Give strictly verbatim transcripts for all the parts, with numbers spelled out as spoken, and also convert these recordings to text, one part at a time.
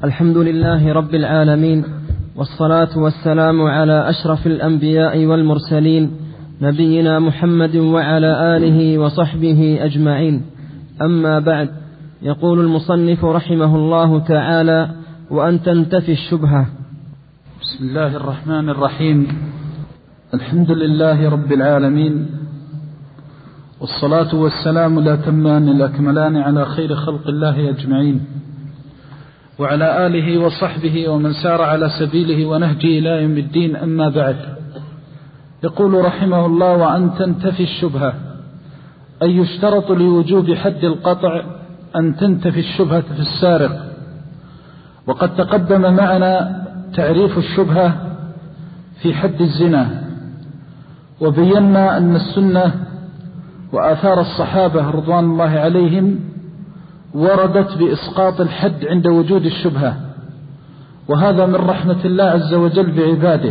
الحمد لله رب العالمين، والصلاة والسلام على أشرف الأنبياء والمرسلين، نبينا محمد وعلى آله وصحبه أجمعين. أما بعد، يقول المصنف رحمه الله تعالى: وأن تنتفي الشبهة. بسم الله الرحمن الرحيم. الحمد لله رب العالمين، والصلاة والسلام الأتمان الأكملان على خير خلق الله أجمعين، وعلى آله وصحبه ومن سار على سبيله ونهجه إلى يوم الدين. أما بعد، يقول رحمه الله: وأن تنتفي الشبهة، أي يشترط لوجوب حد القطع أن تنتفي الشبهة في السارق. وقد تقدم معنا تعريف الشبهة في حد الزنا، وبينا أن السنة وآثار الصحابة رضوان الله عليهم وردت بإسقاط الحد عند وجود الشبهة، وهذا من رحمة الله عز وجل بعباده،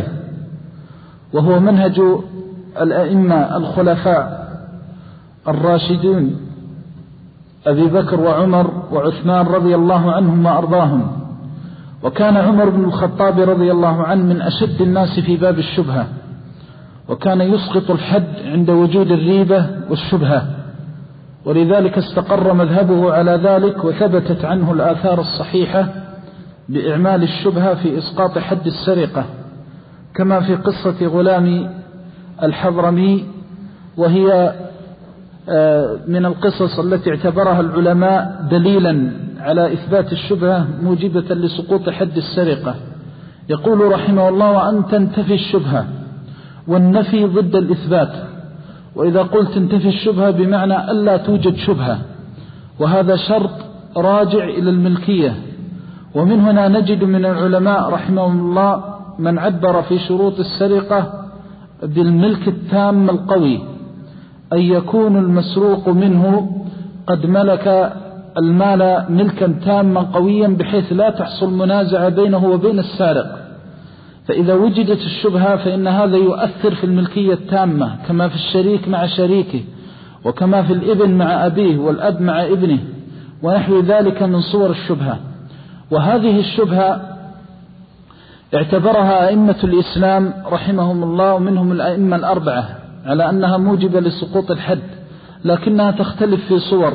وهو منهج الأئمة الخلفاء الراشدين أبي بكر وعمر وعثمان رضي الله عنهم وأرضاهم. وكان عمر بن الخطاب رضي الله عنه من أشد الناس في باب الشبهة، وكان يسقط الحد عند وجود الريبة والشبهة، ولذلك استقر مذهبه على ذلك، وثبتت عنه الآثار الصحيحة بإعمال الشبهة في إسقاط حد السرقة، كما في قصة غلام الحضرمي، وهي من القصص التي اعتبرها العلماء دليلا على إثبات الشبهة موجبة لسقوط حد السرقة. يقول رحمه الله: وأن تنتفي الشبهة، والنفي ضد الإثبات. وإذا قلت تنتفي الشبهة بمعنى ألا توجد شبهة، وهذا شرط راجع إلى الملكية. ومن هنا نجد من العلماء رحمهم الله من عبر في شروط السرقة بالملك التام القوي، أن يكون المسروق منه قد ملك المال ملكا تاما قويا بحيث لا تحصل منازعة بينه وبين السارق. فإذا وجدت الشبهة فإن هذا يؤثر في الملكية التامة، كما في الشريك مع شريكه، وكما في الابن مع أبيه، والأب مع ابنه، ونحو ذلك من صور الشبهة. وهذه الشبهة اعتبرها أئمة الإسلام رحمهم الله، ومنهم الأئمة الأربعة، على أنها موجبة لسقوط الحد، لكنها تختلف في صور.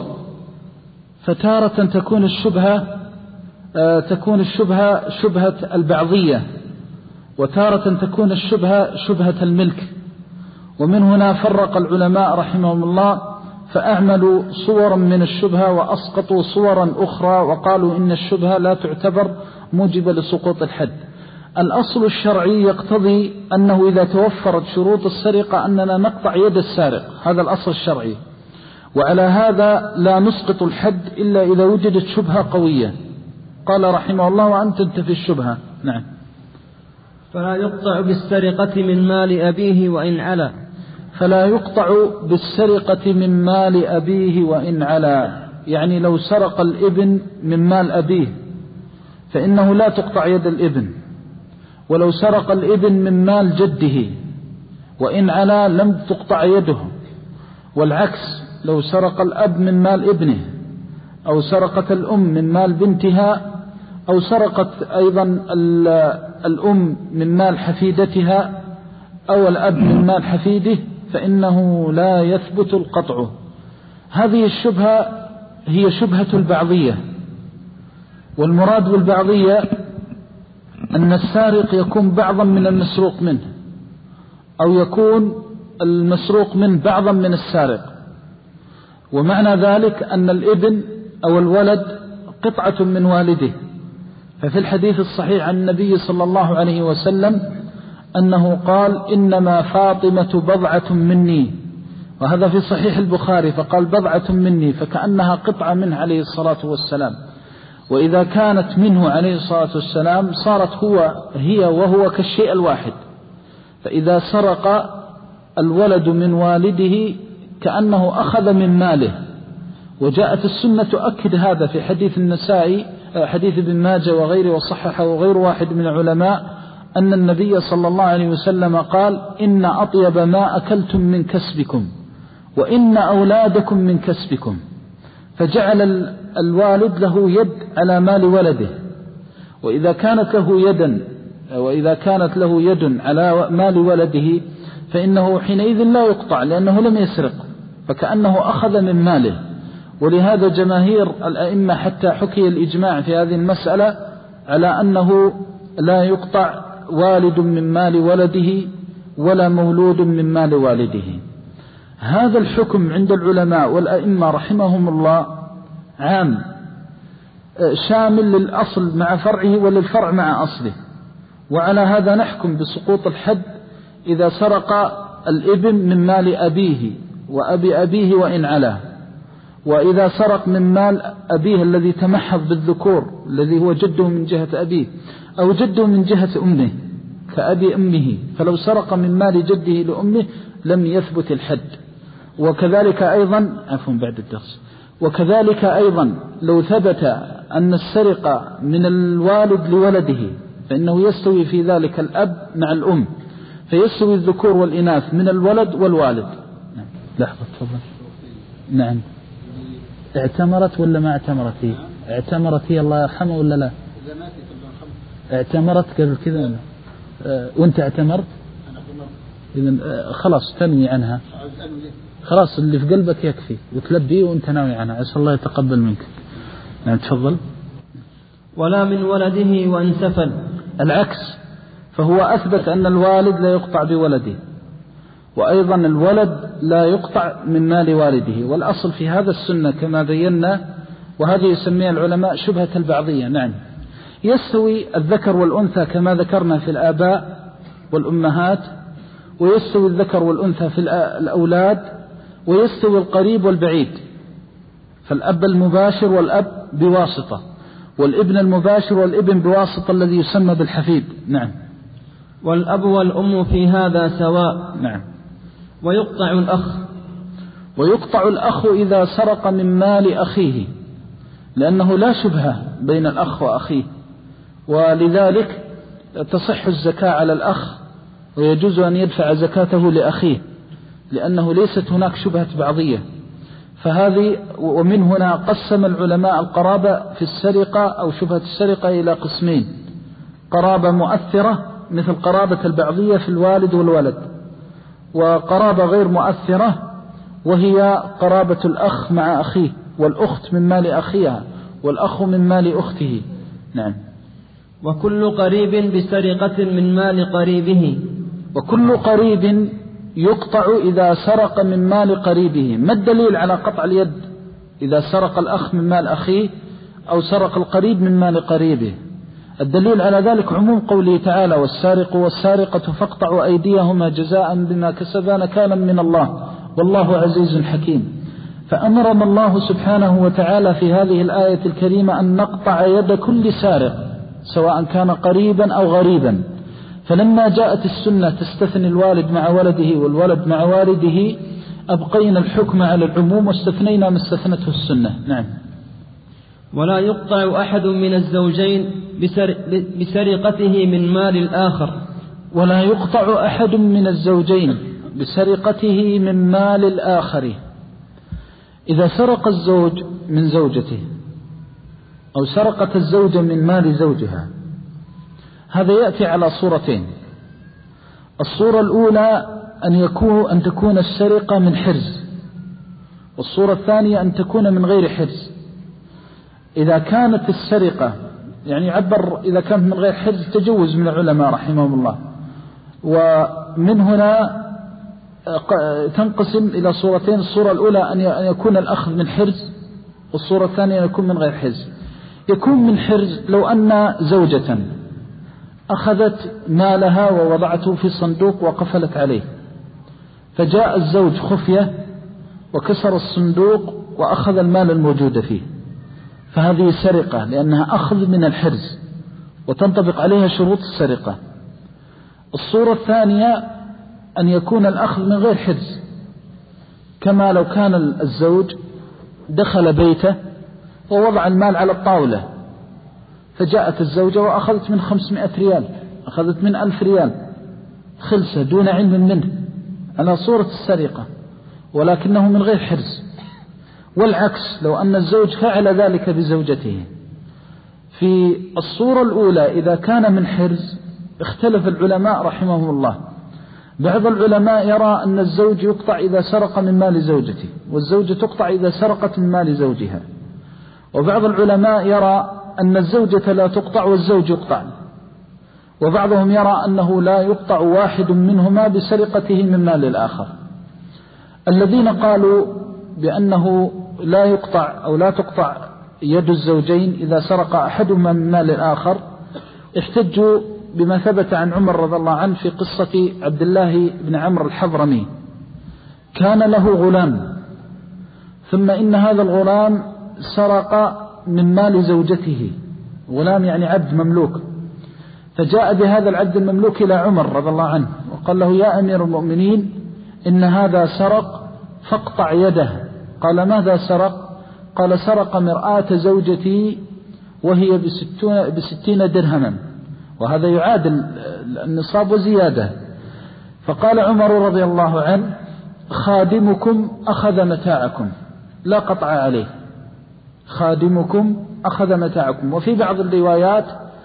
فتارة تكون الشبهة تكون الشبهة شبهة البعضية، وتارة تكون الشبهة شبهة الملك. ومن هنا فرق العلماء رحمهم الله، فأعملوا صورا من الشبهة وأسقطوا صورا أخرى، وقالوا إن الشبهة لا تعتبر موجبة لسقوط الحد. الأصل الشرعي يقتضي أنه إذا توفرت شروط السرقة أننا نقطع يد السارق، هذا الأصل الشرعي. وعلى هذا لا نسقط الحد إلا إذا وجدت شبهة قوية. قال رحمه الله: وأن تنتفي الشبهة. نعم. فلا يقطع بالسرقة من مال أبيه وإن علا. فلا يقطع بالسرقة من مال أبيه وإن علا، يعني لو سرق الابن من مال أبيه فإنه لا تقطع يد الابن، ولو سرق الابن من مال جده وإن علا لم تقطع يده. والعكس، لو سرق الأب من مال ابنه، أو سرقت الأم من مال بنتها، أو سرقت أيضا الأم من مال حفيدتها، أو الأب من مال حفيده، فإنه لا يثبت القطع. هذه الشبهة هي شبهة البعضية. والمراد بالبعضية أن السارق يكون بعضا من المسروق منه، أو يكون المسروق منه بعضا من السارق. ومعنى ذلك أن الابن أو الولد قطعة من والده. ففي الحديث الصحيح عن النبي صلى الله عليه وسلم أنه قال: إنما فاطمة بضعة مني، وهذا في صحيح البخاري، فقال بضعة مني، فكأنها قطعة منه عليه الصلاة والسلام. وإذا كانت منه عليه الصلاة والسلام صارت هو هي وهو كالشيء الواحد. فإذا سرق الولد من والده كأنه أخذ من ماله. وجاءت السنة تؤكد هذا في حديث النسائي، حديث ابن ماجه وغيره، وصححه وغير واحد من العلماء، أن النبي صلى الله عليه وسلم قال: إن أطيب ما أكلتم من كسبكم، وإن أولادكم من كسبكم. فجعل الوالد له يد على مال ولده، وإذا كانت له يدا وإذا كانت له يد على مال ولده فإنه حينئذ لا يقطع لأنه لم يسرق، فكأنه أخذ من ماله. ولهذا جماهير الأئمة حتى حكي الإجماع في هذه المسألة على أنه لا يقطع والد من مال ولده ولا مولود من مال والده. هذا الحكم عند العلماء والأئمة رحمهم الله عام شامل للأصل مع فرعه وللفرع مع أصله. وعلى هذا نحكم بسقوط الحد إذا سرق الابن من مال أبيه وأبي أبيه وإن علاه، وإذا سرق من مال أبيه الذي تمحض بالذكور الذي هو جده من جهة أبيه أو جده من جهة أمه كأبي أمه، فلو سرق من مال جده لأمه لم يثبت الحد. وكذلك أيضا عفوا بعد الدرس وكذلك أيضا لو ثبت أن السرقة من الوالد لولده فإنه يستوي في ذلك الأب مع الأم، فيستوي الذكور والإناث من الولد والوالد. لحظة تفضل. نعم. اعتمرت ولا ما اعتمرت هي؟ اعتمرت هي الله يرحمها ولا لا؟ اعتمرت قبل كذا اه وانت اعتمرت؟ إذن اه خلاص تنوي عنها، خلاص اللي في قلبك يكفي وتلبيه وانت ناوي عنها، عسى الله يتقبل منك. نعم تفضل. ولا من ولده وإن سفل. العكس، فهو أثبت أن الوالد لا يقطع بولده، وأيضا الولد لا يقطع من مال والده. والأصل في هذا السنة كما بينا، وهذه يسميها العلماء شبهة البعضية. نعم يستوي الذكر والأنثى كما ذكرنا في الآباء والأمهات، ويستوي الذكر والأنثى في الأولاد، ويستوي القريب والبعيد، فالأب المباشر والأب بواسطة، والابن المباشر والابن بواسطة الذي يسمى بالحفيد. نعم. والأب والأم في هذا سواء. نعم. ويقطع الأخ. ويقطع الأخ إذا سرق من مال أخيه، لأنه لا شبهة بين الأخ وأخيه، ولذلك تصح الزكاة على الأخ ويجوز أن يدفع زكاته لأخيه، لأنه ليست هناك شبهة بعضية. فهذه ومن هنا قسم العلماء القرابة في السرقة أو شبهة السرقة إلى قسمين: قرابة مؤثرة مثل قرابة البعضية في الوالد والولد، وقرابة غير مؤثرة وهي قرابة الأخ مع أخيه، والأخت من مال أخيها، والأخ من مال أخته. نعم. وكل قريب بسرقة من مال قريبه. وكل قريب يقطع إذا سرق من مال قريبه. ما الدليل على قطع اليد إذا سرق الأخ من مال أخيه أو سرق القريب من مال قريبه؟ الدليل على ذلك عموم قوله تعالى: والسارق والسارقة فاقطعوا أيديهما جزاء بما كسبا نكالا من الله والله عزيز حكيم. فأمرنا الله سبحانه وتعالى في هذه الآية الكريمة أن نقطع يد كل سارق سواء كان قريبا أو غريبا. فلما جاءت السنة تستثني الوالد مع ولده والولد مع والده أبقينا الحكم على العموم واستثنينا ما استثنته السنة. نعم. ولا يقطع أحد من الزوجين بسرقته من مال الآخر. ولا يقطع أحد من الزوجين بسرقته من مال الآخر. إذا سرق الزوج من زوجته أو سرقت الزوجة من مال زوجها، هذا يأتي على صورتين. الصورة الأولى أن يكون أن تكون السرقة من حرز، والصورة الثانية أن تكون من غير حرز. إذا كانت السرقة يعني عبر إذا كانت من غير حرز تجوز من العلماء رحمهم الله، ومن هنا تنقسم إلى صورتين: الصورة الأولى أن يكون الأخذ من حرز، والصورة الثانية أن يكون من غير حرز. يكون من حرز لو أن زوجة أخذت مالها ووضعته في صندوق وقفلت عليه، فجاء الزوج خفية وكسر الصندوق وأخذ المال الموجود فيه، فهذه سرقة لأنها أخذ من الحرز وتنطبق عليها شروط السرقة. الصورة الثانية أن يكون الأخذ من غير حرز، كما لو كان الزوج دخل بيته ووضع المال على الطاولة، فجاءت الزوجة وأخذت من خمسمائة ريال، أخذت من ألف ريال خلصة دون علم منه، على صورة السرقة ولكنه من غير حرز. والعكس لو أن الزوج فعل ذلك بزوجته في الصورة الأولى إذا كان من حرز اختلف العلماء رحمهم الله. بعض العلماء يرى أن الزوج يقطع إذا سرق من مال زوجته، والزوجة تقطع إذا سرقت من مال زوجها. وبعض العلماء يرى أن الزوجة لا تقطع والزوج يقطع. وبعضهم يرى أنه لا يقطع واحد منهما بسرقته من مال الآخر. الذين قالوا بأنه لا يقطع أو لا تقطع يد الزوجين إذا سرق أحدهما من مال الآخر احتجوا بما ثبت عن عمر رضي الله عنه في قصة عبد الله بن عمرو الحضرمي. كان له غلام، ثم إن هذا الغلام سرق من مال زوجته، غلام يعني عبد مملوك، فجاء بهذا العبد المملوك إلى عمر رضي الله عنه وقال له: يا أمير المؤمنين، إن هذا سرق فاقطع يده. قال: ماذا سرق؟ قال: سرق مرآة زوجتي وهي بستين درهما، وهذا يعادل النصاب وزيادة. فقال عمر رضي الله عنه: خادمكم أخذ متاعكم لا قطع عليه، خادمكم أخذ متاعكم. وفي بعض الروايات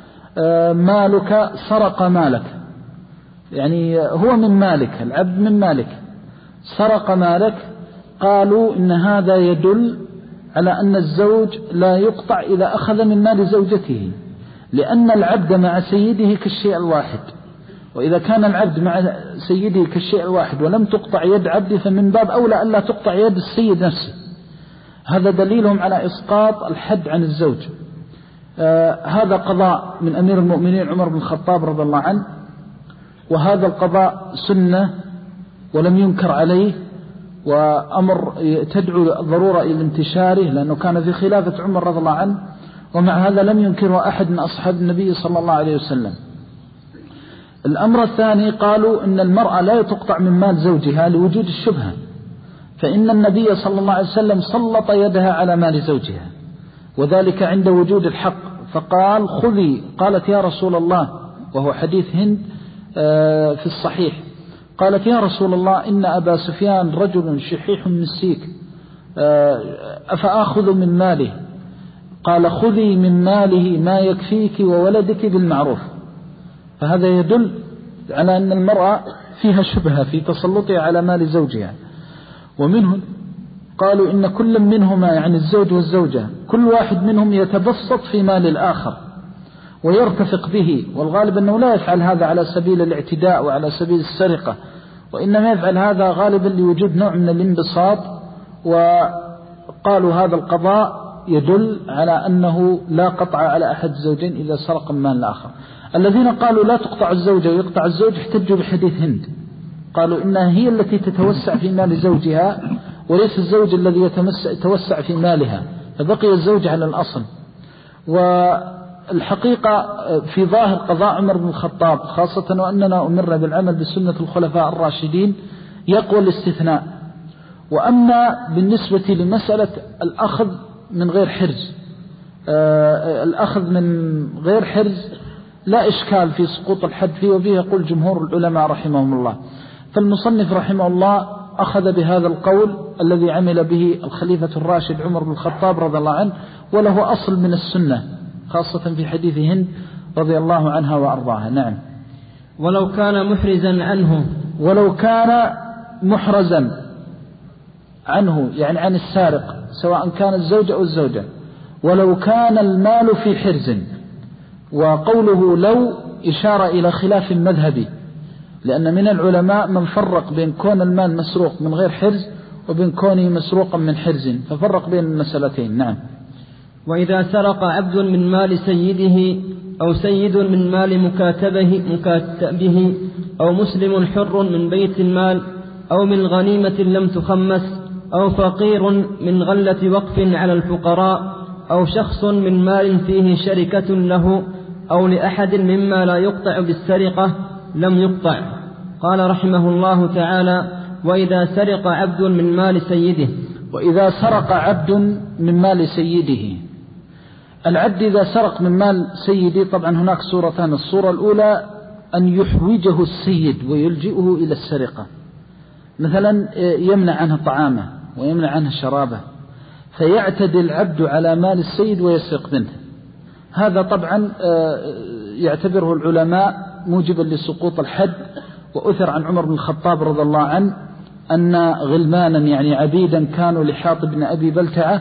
مالك سرق مالك، يعني هو من مالك، العبد من مالك سرق مالك. قالوا إن هذا يدل على أن الزوج لا يقطع إذا أخذ من مال زوجته، لأن العبد مع سيده كالشيء الواحد، وإذا كان العبد مع سيده كالشيء الواحد ولم تقطع يد عبده فمن باب أولى ألا تقطع يد السيد نفسه. هذا دليلهم على إسقاط الحد عن الزوج. آه هذا قضاء من أمير المؤمنين عمر بن الخطاب رضي الله عنه، وهذا القضاء سنة ولم ينكر عليه، وأمر تدعو الضرورة إلى انتشاره لأنه كان في خلافة عمر رضي الله عنه، ومع هذا لم ينكره أحد من أصحاب النبي صلى الله عليه وسلم. الأمر الثاني قالوا إن المرأة لا تقطع من مال زوجها لوجود الشبهة، فإن النبي صلى الله عليه وسلم سلط يدها على مال زوجها، وذلك عند وجود الحق، فقال: خذي. قالت: يا رسول الله، وهو حديث هند في الصحيح، قالت: يا رسول الله، إن أبا سفيان رجل شحيح مسيك، أفأخذ من ماله؟ قال: خذي من ماله ما يكفيك وولدك بالمعروف. فهذا يدل على أن المرأة فيها شبهة في تسلطها على مال زوجها. ومنهم قالوا إن كل منهما، يعني الزوج والزوجة، كل واحد منهم يتبسط في مال الآخر ويرتفق به، والغالب أنه لا يفعل هذا على سبيل الاعتداء وعلى سبيل السرقة، وإنما يفعل هذا غالبا لوجود نوع من الانبساط. وقالوا هذا القضاء يدل على أنه لا قطع على أحد الزوجين إذا سرق من مال الآخر. الذين قالوا لا تقطع الزوجة ويقطع الزوج احتجوا بحديث هند، قالوا إنها هي التي تتوسع في مال زوجها وليس الزوج الذي يتوسع في مالها، فبقي الزوج على الأصل. والحقيقة في ظاهر قضاء عمر بن الخطاب، خاصة وأننا أمرنا بالعمل بسنة الخلفاء الراشدين، يقوى الاستثناء. وأما بالنسبة لمسألة الأخذ من غير حرز، آه الأخذ من غير حرز لا إشكال في سقوط الحد فيه، وفيه يقول جمهور العلماء رحمهم الله. فالمصنف رحمه الله أخذ بهذا القول الذي عمل به الخليفة الراشد عمر بن الخطاب رضي الله عنه، وله أصل من السنة، خاصة في حديث هند رضي الله عنها وأرضاها. نعم. ولو كان محرزا عنه، ولو كان محرزا عنه يعني عن السارق، سواء كان الزوج أو الزوجة، ولو كان المال في حرز. وقوله لو إشارة إلى خلاف مذهبي، لأن من العلماء من فرق بين كون المال مسروق من غير حرز وبين كونه مسروقا من حرز، ففرق بين المسألتين. نعم. وإذا سرق عبد من مال سيده أو سيد من مال مكاتبه, مكاتبه أو مسلم حر من بيت المال أو من غنيمة لم تخمس أو فقير من غلة وقف على الفقراء أو شخص من مال فيه شركة له أو لأحد مما لا يقطع بالسرقة لم يقطع. قال رحمه الله تعالى: وإذا سرق عبد من مال سيده. وإذا سرق عبد من مال سيده، العبد إذا سرق من مال سيده، طبعا هناك صورتان. الصورة الأولى أن يحوجه السيد ويلجئه إلى السرقة، مثلا يمنع عنه طعامه ويمنع عنه شرابه، فيعتدي العبد على مال السيد ويسرق منه، هذا طبعا يعتبره العلماء موجبا لسقوط الحد. وأثر عن عمر بن الخطاب رضي الله عنه أن غلمانا يعني عبيدا كانوا لحاطب بن أبي بلتعة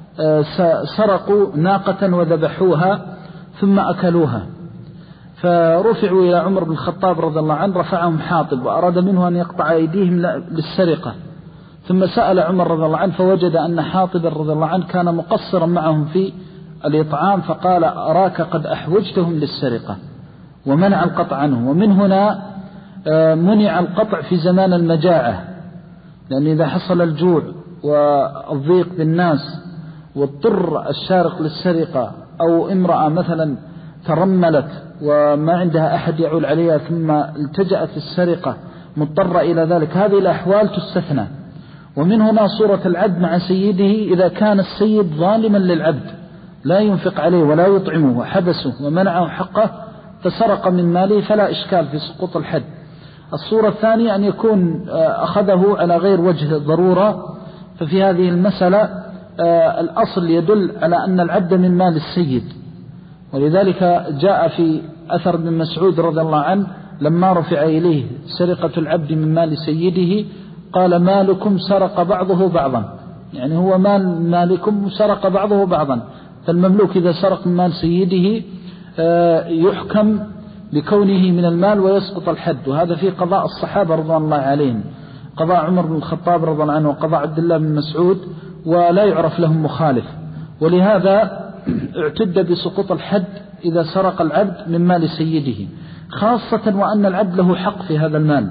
سرقوا ناقة وذبحوها ثم أكلوها، فرفعوا إلى عمر بن الخطاب رضي الله عنه، رفعهم حاطب وأراد منه أن يقطع أيديهم للسرقة، ثم سأل عمر رضي الله عنه فوجد أن حاطب رضي الله عنه كان مقصرا معهم في الإطعام، فقال أراك قد أحوجتهم للسرقة، ومنع القطع عنه. ومن هنا منع القطع في زمان المجاعة، لأن إذا حصل الجوع والضيق بالناس واضطر السارق للسرقة، أو امرأة مثلا ترملت وما عندها أحد يعول عليها ثم التجأت السرقة مضطرة إلى ذلك، هذه الأحوال تستثنى. ومن هنا صورة العبد مع سيده، إذا كان السيد ظالما للعبد لا ينفق عليه ولا يطعمه وحبسه ومنعه حقه فسرق من ماله فلا إشكال في سقوط الحد. الصورة الثانية أن يكون أخذه على غير وجه الضرورة، ففي هذه المسألة الأصل يدل على أن العبد من مال السيد، ولذلك جاء في أثر ابن مسعود رضي الله عنه لما رفع إليه سرقة العبد من مال سيده قال مالكم سرق بعضه بعضا، يعني هو مال مالكم سرق بعضه بعضا. فالمملوك إذا سرق من مال سيده يحكم بكونه من المال ويسقط الحد، وهذا في قضاء الصحابة رضوان الله عليهم، قضاء عمر بن الخطاب رضي الله عنه وقضاء عبد الله بن مسعود، ولا يعرف لهم مخالف. ولهذا اعتد بسقوط الحد إذا سرق العبد من مال سيده، خاصة وأن العبد له حق في هذا المال.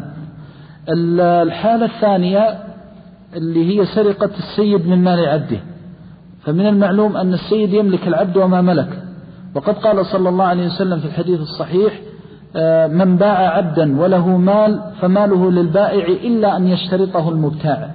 الحالة الثانية اللي هي سرقة السيد من مال عبده، فمن المعلوم أن السيد يملك العبد وما ملك، وقد قال صلى الله عليه وسلم في الحديث الصحيح من باع عبدا وله مال فماله للبائع إلا أن يشترطه المبتاع.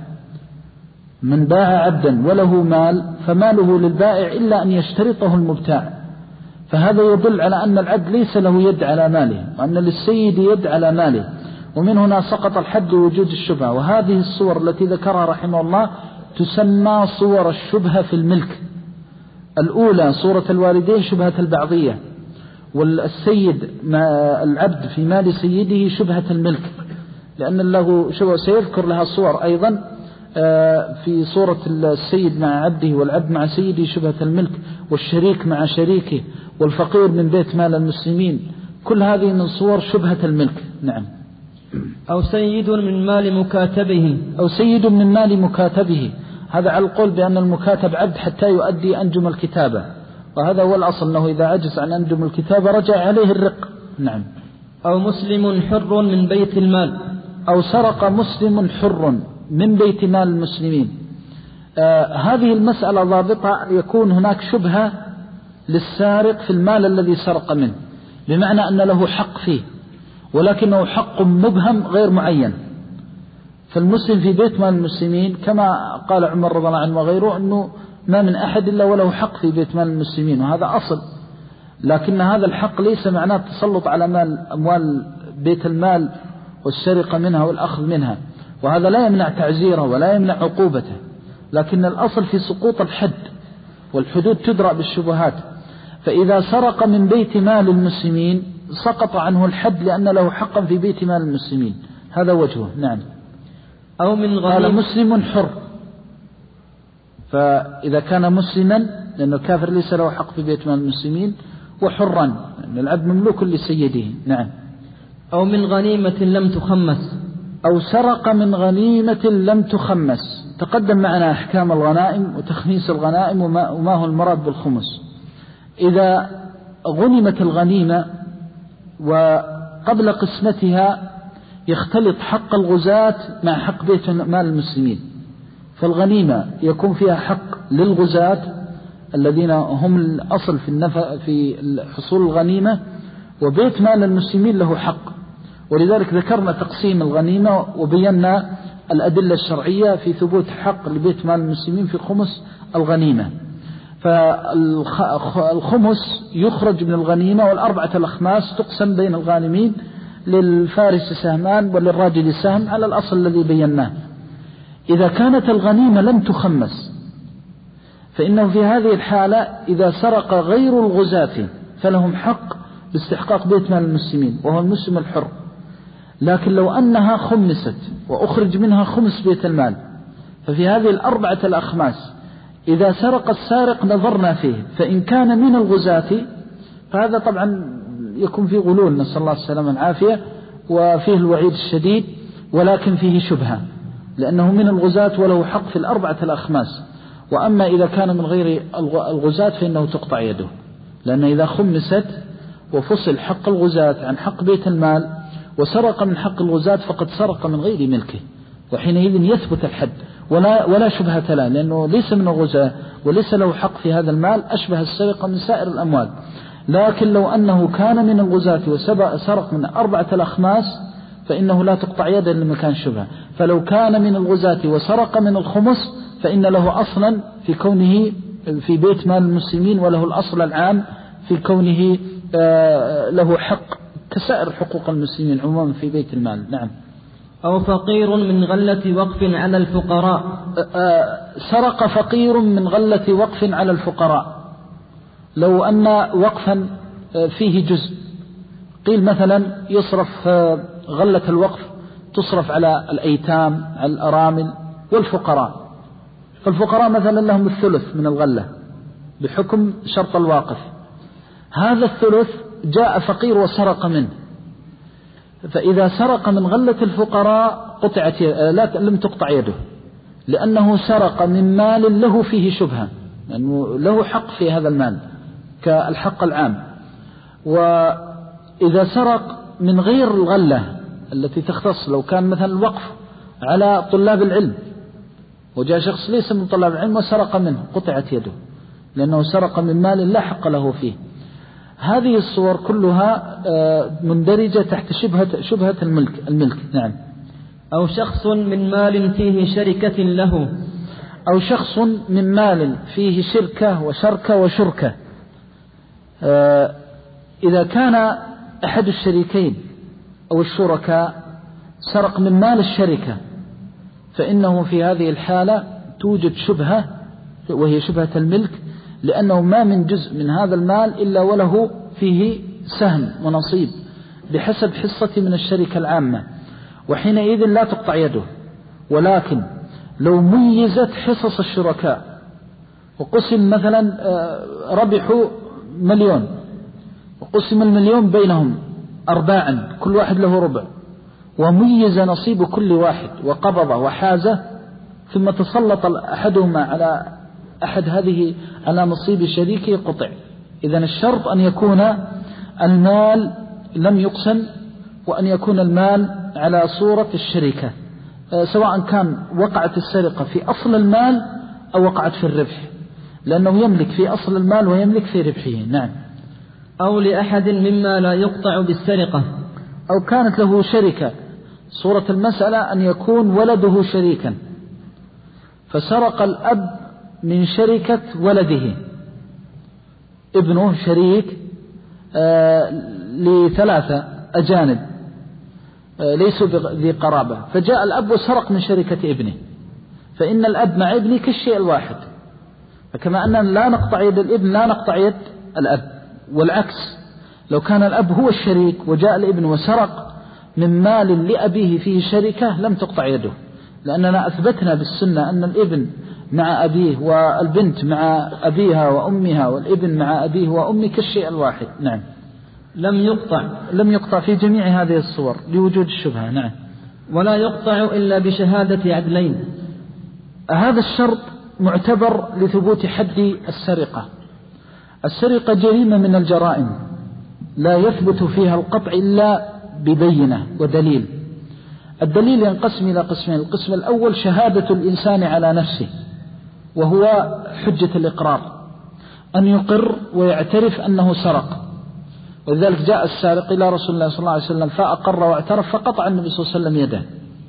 من باع عبدا وله مال فماله للبائع إلا أن يشترطه المبتاع، فهذا يدل على أن العبد ليس له يد على ماله، وأن للسيد يد على ماله. ومن هنا سقط الحد وجود الشبهة. وهذه الصور التي ذكرها رحمه الله تسمى صور الشبهة في الملك. الأولى صورة الوالدين شبهة البعضية، والسيد مع العبد في مال سيده شبهة الملك، لأن له شبهة سيذكر لها صور أيضا في صورة السيد مع عبده والعبد مع سيده شبهة الملك، والشريك مع شريكه، والفقير من بيت مال المسلمين، كل هذه من صور شبهة الملك. نعم. أو سيد من مال مكاتبه، أو سيد من مال مكاتبه، هذا على القول بأن المكاتب عبد حتى يؤدي أنجم الكتابة، وهذا هو الأصل أنه إذا عجز عن أنجم الكتابة رجع عليه الرق. نعم. أو مسلم حر من بيت المال، أو سرق مسلم حر من بيت مال المسلمين. آه هذه المسألة ضابطة يكون هناك شبهة للسارق في المال الذي سرق منه، بمعنى أن له حق فيه ولكنه حق مبهم غير معين. فالمسلم في بيت مال المسلمين كما قال عمر رضي الله عنه وغيره أنه ما من أحد إلا وله حق في بيت مال المسلمين، وهذا أصل، لكن هذا الحق ليس معناه التسلط على مال أموال بيت المال والسرقة منها والأخذ منها، وهذا لا يمنع تعزيره ولا يمنع عقوبته، لكن الأصل في سقوط الحد، والحدود تدرأ بالشبهات. فإذا سرق من بيت مال المسلمين سقط عنه الحد لأن له حقا في بيت مال المسلمين، هذا وجهه. نعم. أو من غير قال مسلم حر، فإذا كان مسلما لأنه الكافر ليس له حق في بيت مال المسلمين، وحرا لأن العبد مملوك لسيده. نعم. أو من غنيمة لم تخمس، أو سرق من غنيمة لم تخمس. تقدم معنا أحكام الغنائم وتخميس الغنائم وما, وما هو المراد بالخمس. إذا غنمت الغنيمة وقبل قسمتها يختلط حق الغزاة مع حق بيت مال المسلمين، فالغنيمة يكون فيها حق للغزاة الذين هم الأصل في النفع في حصول الغنيمة، وبيت مال المسلمين له حق. ولذلك ذكرنا تقسيم الغنيمة وبينا الأدلة الشرعية في ثبوت حق لبيت مال المسلمين في خمس الغنيمة. فالخمس يخرج من الغنيمة، والأربعة الأخماس تقسم بين الغانمين، للفارس سهمان وللراجل سهم على الأصل الذي بيناه. إذا كانت الغنيمة لم تخمس فإنه في هذه الحالة إذا سرق غير الغزاة فلهم حق باستحقاق بيت مال المسلمين وهو المسلم الحر. لكن لو أنها خمست وأخرج منها خمس بيت المال، ففي هذه الأربعة الأخماس إذا سرق السارق نظرنا فيه، فإن كان من الغزاة فهذا طبعا يكون فيه غلول، نسأل الله السلامة والعافية، وفيه الوعيد الشديد، ولكن فيه شبهة لأنه من الغزاة وله حق في الأربعة الأخماس. وأما إذا كان من غير الغزاة فإنه تقطع يده، لأن إذا خمست وفصل حق الغزاة عن حق بيت المال وسرق من حق الغزاة فقد سرق من غير ملكه، وحينئذ يثبت الحد ولا, ولا شبهة له، لأنه ليس من الغزاة وليس له حق في هذا المال، أشبه السرقة من سائر الأموال. لكن لو أنه كان من الغزاة وسرق من أربعة الأخماس فإنه لا تقطع يده لما كان شبهة. فلو كان من الغزاة وسرق من الخمس فإن له أصلا في كونه في بيت مال المسلمين، وله الأصل العام في كونه له حق كسائر حقوق المسلمين عموما في بيت المال. نعم. أو فقير من غلة وقف على الفقراء. سرق فقير من غلة وقف على الفقراء، لو أن وقفا فيه جزء، قيل مثلا يصرف غلة الوقف تصرف على الأيتام على الأرامل والفقراء، فالفقراء مثلا لهم الثلث من الغلة بحكم شرط الواقف، هذا الثلث جاء فقير وسرق منه، فإذا سرق من غلة الفقراء قطعت لا لم تقطع يده، لأنه سرق من مال له فيه شبهة، لأنه له حق في هذا المال كالحق العام. وإذا سرق من غير الغلة التي تختص، لو كان مثلا الوقف على طلاب العلم وجاء شخص ليس من طلاب العلم وسرق منه قطعت يده، لأنه سرق من مال لا حق له فيه. هذه الصور كلها مندرجة تحت شبهة شبهة الملك الملك نعم. أو شخص من مال فيه شركة له، أو شخص من مال فيه شركة وشركة وشركة. إذا كان أحد الشريكين أو الشركاء سرق من مال الشركة فإنه في هذه الحالة توجد شبهة وهي شبهة الملك، لأنه ما من جزء من هذا المال إلا وله فيه سهم ونصيب بحسب حصة من الشركة العامة، وحينئذ لا تقطع يده. ولكن لو ميزت حصص الشركاء وقسم مثلا ربحوا مليون وقسم المليون بينهم أرباعا كل واحد له ربع، وميز نصيب كل واحد وقبضه وحازه، ثم تسلط أحدهما على أحد هذه على نصيب شريكه قطع. إذن الشرط أن يكون المال لم يقسم، وأن يكون المال على صورة الشركة، سواء كان وقعت السرقة في أصل المال أو وقعت في الربح، لأنه يملك في أصل المال ويملك في ربحه. نعم. أو لأحد مما لا يقطع بالسرقة، أو كانت له شركة، صورة المسألة أن يكون ولده شريكا، فسرق الأب من شركة ولده، ابنه شريك آه لثلاثة أجانب آه ليسوا ذي قرابة، فجاء الأب وسرق من شركة ابنه، فإن الأب مع ابنه كالشيء الواحد، فكما أننا لا نقطع يد الابن لا نقطع يد الأب. والعكس، لو كان الأب هو الشريك وجاء الابن وسرق من مال لأبيه فيه شركة لم تقطع يده، لأننا أثبتنا بالسنة أن الابن مع أبيه والبنت مع أبيها وأمها والابن مع أبيه وأمه كالشيء الواحد. نعم. لم يقطع لم يقطع في جميع هذه الصور لوجود الشبهة. نعم. ولا يقطع إلا بشهادة عدلين. هذا الشرط معتبر لثبوت حد السرقة. السرقة جريمة من الجرائم لا يثبت فيها القطع إلا ببينة ودليل. الدليل ينقسم إلى قسمين: القسم الأول شهادة الإنسان على نفسه، وهو حجة الإقرار، أن يقر ويعترف أنه سرق، ولذلك جاء السارق إلى رسول الله صلى الله عليه وسلم فأقر واعترف فقطع النبي صلى الله عليه وسلم يده.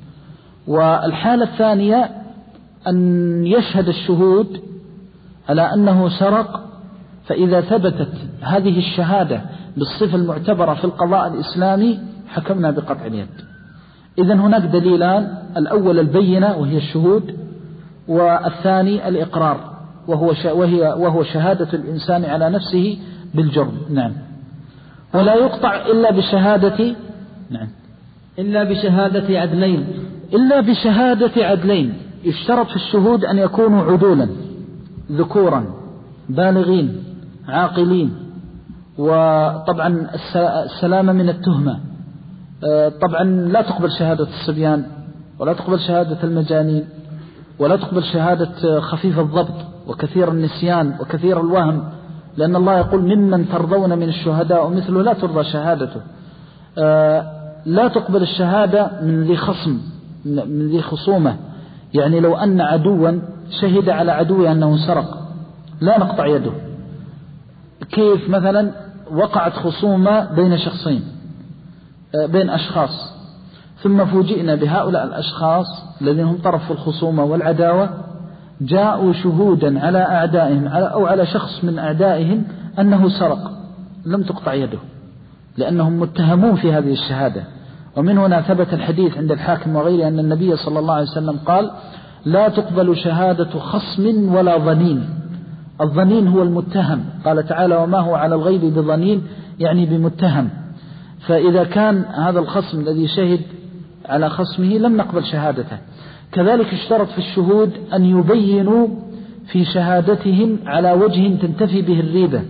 والحالة الثانية أن يشهد الشهود على أنه سرق، فإذا ثبتت هذه الشهادة بالصفة المعتبرة في القضاء الإسلامي حكمنا بقطع اليد. إذن هناك دليلان: الأول البينة وهي الشهود، والثاني الإقرار وهو وهي وهو شهادة الإنسان على نفسه بالجرم. نعم. ولا يقطع إلا بشهادة نعم إلا بشهادة عدلين إلا بشهادة عدلين. يشترط في الشهود أن يكونوا عدولا ذكورا بالغين عاقلين، وطبعا السلامة من التهمة. طبعا لا تقبل شهادة الصبيان، ولا تقبل شهادة المجانين، ولا تقبل شهادة خفيف الضبط وكثير النسيان وكثير الوهم، لأن الله يقول ممن ترضون من الشهداء ومثله لا ترضى شهادته. لا تقبل الشهادة من ذي خصم من ذي خصومة، يعني لو أن عدوا شهد على عدوه أنه سرق لا نقطع يده. كيف مثلا وقعت خصومة بين شخصين بين أشخاص، ثم فوجئنا بهؤلاء الأشخاص الذين هم طرف في الخصومة والعداوة جاءوا شهودا على أعدائهم أو على شخص من أعدائهم أنه سرق، لم تقطع يده لأنهم متهمون في هذه الشهادة. ومن هنا ثبت الحديث عند الحاكم وغيره أن النبي صلى الله عليه وسلم قال لا تقبل شهادة خصم ولا ظنين. الظنين هو المتهم، قال تعالى وما هو على الغيب بظنين، يعني بمتهم. فإذا كان هذا الخصم الذي شهد على خصمه لم نقبل شهادته. كذلك اشترط في الشهود أن يبينوا في شهادتهم على وجه تنتفي به الريبة،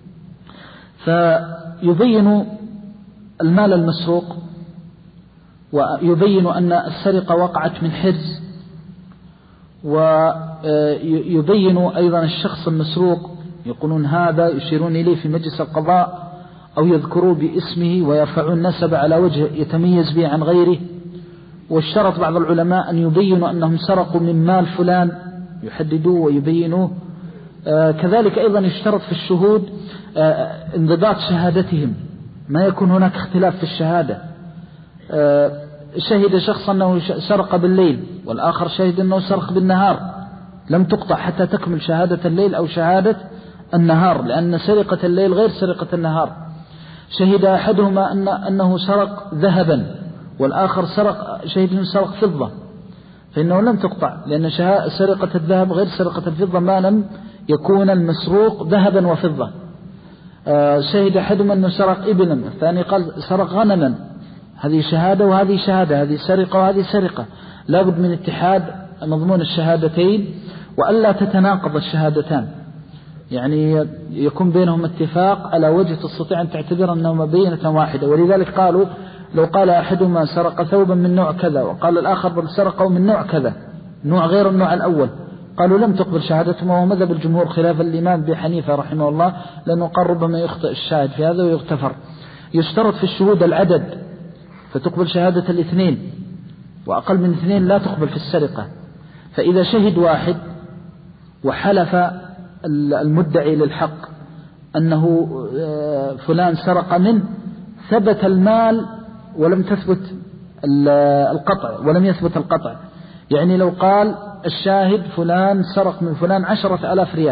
فيبينوا المال المسروق، ويبين أن السرقة وقعت من حرز، ويبين أيضا الشخص المسروق، يقولون هذا يشيرون إليه في مجلس القضاء أو يذكروا باسمه ويرفعون نسب على وجه يتميز به عن غيره. واشترط بعض العلماء أن يبينوا أنهم سرقوا من مال فلان، يحددوه ويبينوه. آه كذلك أيضا يشترط في الشهود آه انضباط شهادتهم، ما يكون هناك اختلاف في الشهادة. آه شهد شخص أنه سرق بالليل والآخر شهد أنه سرق بالنهار، لم تقطع حتى تكمل شهادة الليل أو شهادة النهار، لأن سرقة الليل غير سرقة النهار. شهد أحدهما أن أنه سرق ذهبا والآخر سرق شهد أنه سرق فضة، فإنه لم تقطع، لأن سرقة الذهب غير سرقة الفضة ما لم يكون المسروق ذهبا وفضة. شهد أحدهما أنه سرق إبلا، الثاني قال سرق غنما، هذه شهادة وهذه شهادة، هذه سرقة وهذه سرقة. لا بد من اتحاد مضمون الشهادتين وألا تتناقض الشهادتان، يعني يكون بينهم اتفاق على وجه تستطيع أن تعتبر أنهما بينة واحدة. ولذلك قالوا لو قال أحدهما سرق ثوبا من نوع كذا وقال الآخر بل سرقه من نوع كذا، نوع غير النوع الأول، قالوا لم تقبل شهادتهما. وهو مذهب الجمهور خلاف الإمام أبي حنيفة رحمه الله، لأنه قال ربما يخطئ الشاهد في هذا ويغتفر. يشترط في الشهود العدد، فتقبل شهادة الاثنين، وأقل من اثنين لا تقبل في السرقة. فإذا شهد واحد وحلف المدعي للحق أنه فلان سرق منه، ثبت المال ولم تثبت القطع ولم يثبت القطع. يعني لو قال الشاهد فلان سرق من فلان عشرة آلاف ريال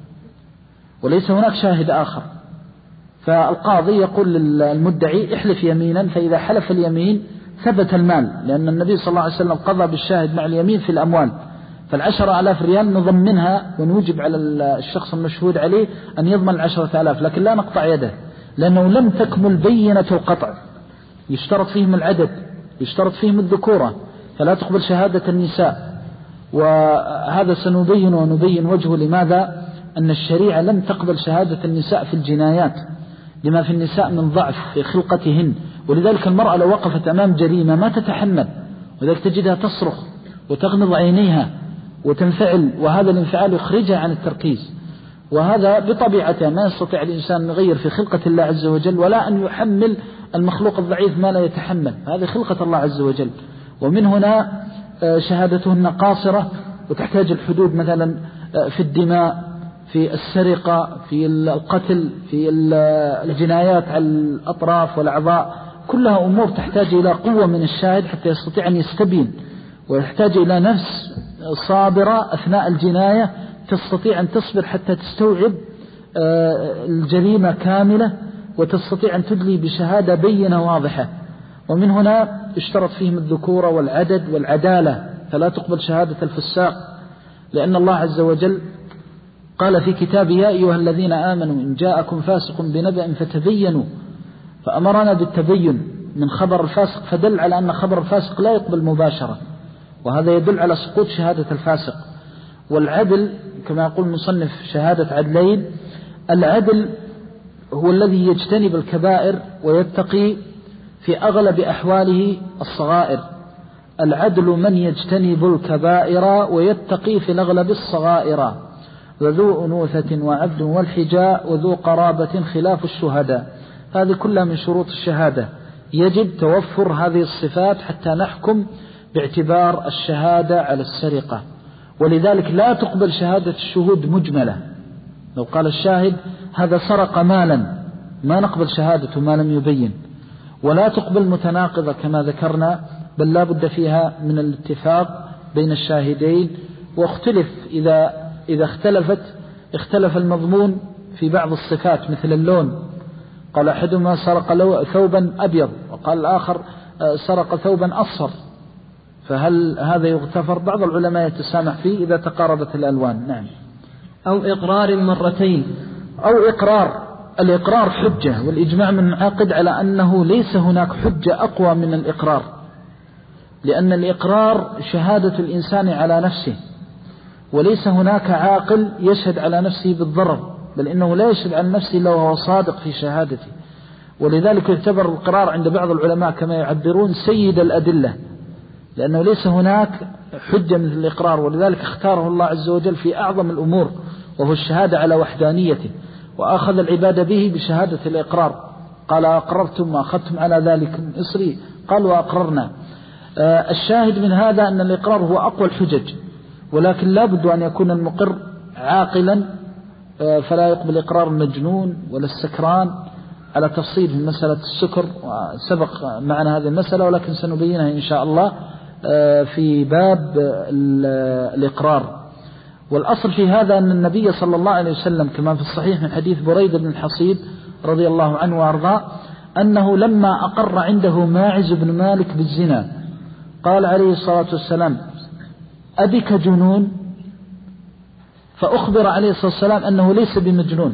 وليس هناك شاهد آخر، فالقاضي يقول للمدعي احلف يمينا، فإذا حلف اليمين ثبت المال، لأن النبي صلى الله عليه وسلم قضى بالشاهد مع اليمين في الأموال. فالعشرة آلاف ريال نضمنها ونوجب على الشخص المشهود عليه أن يضمن العشرة آلاف، لكن لا نقطع يده لأنه لم تكمل بينة القطع. يشترط فيهم العدد، يشترط فيهم الذكورة، فلا تقبل شهادة النساء. وهذا سنبين ونبين وجهه لماذا أن الشريعة لم تقبل شهادة النساء في الجنايات، لما في النساء من ضعف في خلقتهن. ولذلك المرأة لو وقفت أمام جريمة ما تتحمل، وذلك تجدها تصرخ وتغمض عينيها وتنفعل، وهذا الانفعال يخرجها عن التركيز. وهذا بطبيعته ما يستطيع الإنسان أن يغير في خلقة الله عز وجل، ولا أن يحمل المخلوق الضعيف ما لا يتحمل، هذه خلقة الله عز وجل. ومن هنا شهادتهن قاصرة، وتحتاج الحدود مثلا في الدماء، في السرقة، في القتل، في الجنايات على الأطراف والأعضاء، كلها أمور تحتاج إلى قوة من الشاهد حتى يستطيع أن يستبين، ويحتاج إلى نفس صابرة أثناء الجناية تستطيع أن تصبر حتى تستوعب الجريمة كاملة، وتستطيع أن تدلي بشهادة بينة واضحة. ومن هنا اشترط فيهم الذكورة والعدد والعدالة، فلا تقبل شهادة الفساق، لأن الله عز وجل قال في كتاب يا أيها الذين آمنوا إن جاءكم فاسق بنبأ فتبينوا، فأمرنا بالتبين من خبر الفاسق، فدل على أن خبر الفاسق لا يقبل مباشرة، وهذا يدل على سقوط شهادة الفاسق. والعدل كما يقول المصنف شهادة عدلين، العدل هو الذي يجتنب الكبائر ويتقي في أغلب أحواله الصغائر. العدل من يجتنب الكبائر ويتقي في الأغلب الصغائر، وذو أنوثة وعبد والحجاء وذو قرابة خلاف الشهداء. هذه كلها من شروط الشهادة، يجب توفر هذه الصفات حتى نحكم باعتبار الشهادة على السرقة. ولذلك لا تقبل شهادة الشهود مجملة، لو قال الشاهد هذا سرق مالا ما نقبل شهادته ما لم يبين. ولا تقبل متناقضة كما ذكرنا، بل لا بد فيها من الاتفاق بين الشاهدين. واختلف إذا, إذا اختلفت اختلف المضمون في بعض الصفات مثل اللون، قال أحدهما سرق ثوبا أبيض وقال الآخر سرق ثوبا أصفر، فهل هذا يغتفر؟ بعض العلماء يتسامح فيه إذا تقاربت الألوان. نعم. أو إقرار مرتين. أو إقرار، الإقرار حجة، والإجماع من عقد على أنه ليس هناك حجة أقوى من الإقرار، لأن الإقرار شهادة الإنسان على نفسه، وليس هناك عاقل يشهد على نفسه بالضرر، بل إنه لا يشهد على نفسه إلا وهو صادق في شهادته. ولذلك يعتبر الإقرار عند بعض العلماء كما يعبرون سيد الأدلة، لأنه ليس هناك حجة مثل الإقرار، ولذلك اختاره الله عز وجل في أعظم الأمور وهو الشهادة على وحدانيته، وأخذ العبادة به بشهادة الإقرار. قال أقررتم وأخذتم على ذلك إصري؟ قال وأقررنا. آه الشاهد من هذا أن الإقرار هو أقوى الحجج، ولكن لا بد أن يكون المقر عاقلا، آه فلا يقبل إقرار المجنون ولا السكران، على تفصيل في مسألة السكر، وسبق معنا هذه المسألة ولكن سنبينها إن شاء الله آه في باب الإقرار. والأصل في هذا أن النبي صلى الله عليه وسلم كما في الصحيح من حديث بريدة بن الحصيب رضي الله عنه وأرضاه أنه لما أقر عنده ماعز بن مالك بالزنا قال عليه الصلاة والسلام أبك جنون؟ فأخبر عليه الصلاة والسلام أنه ليس بمجنون،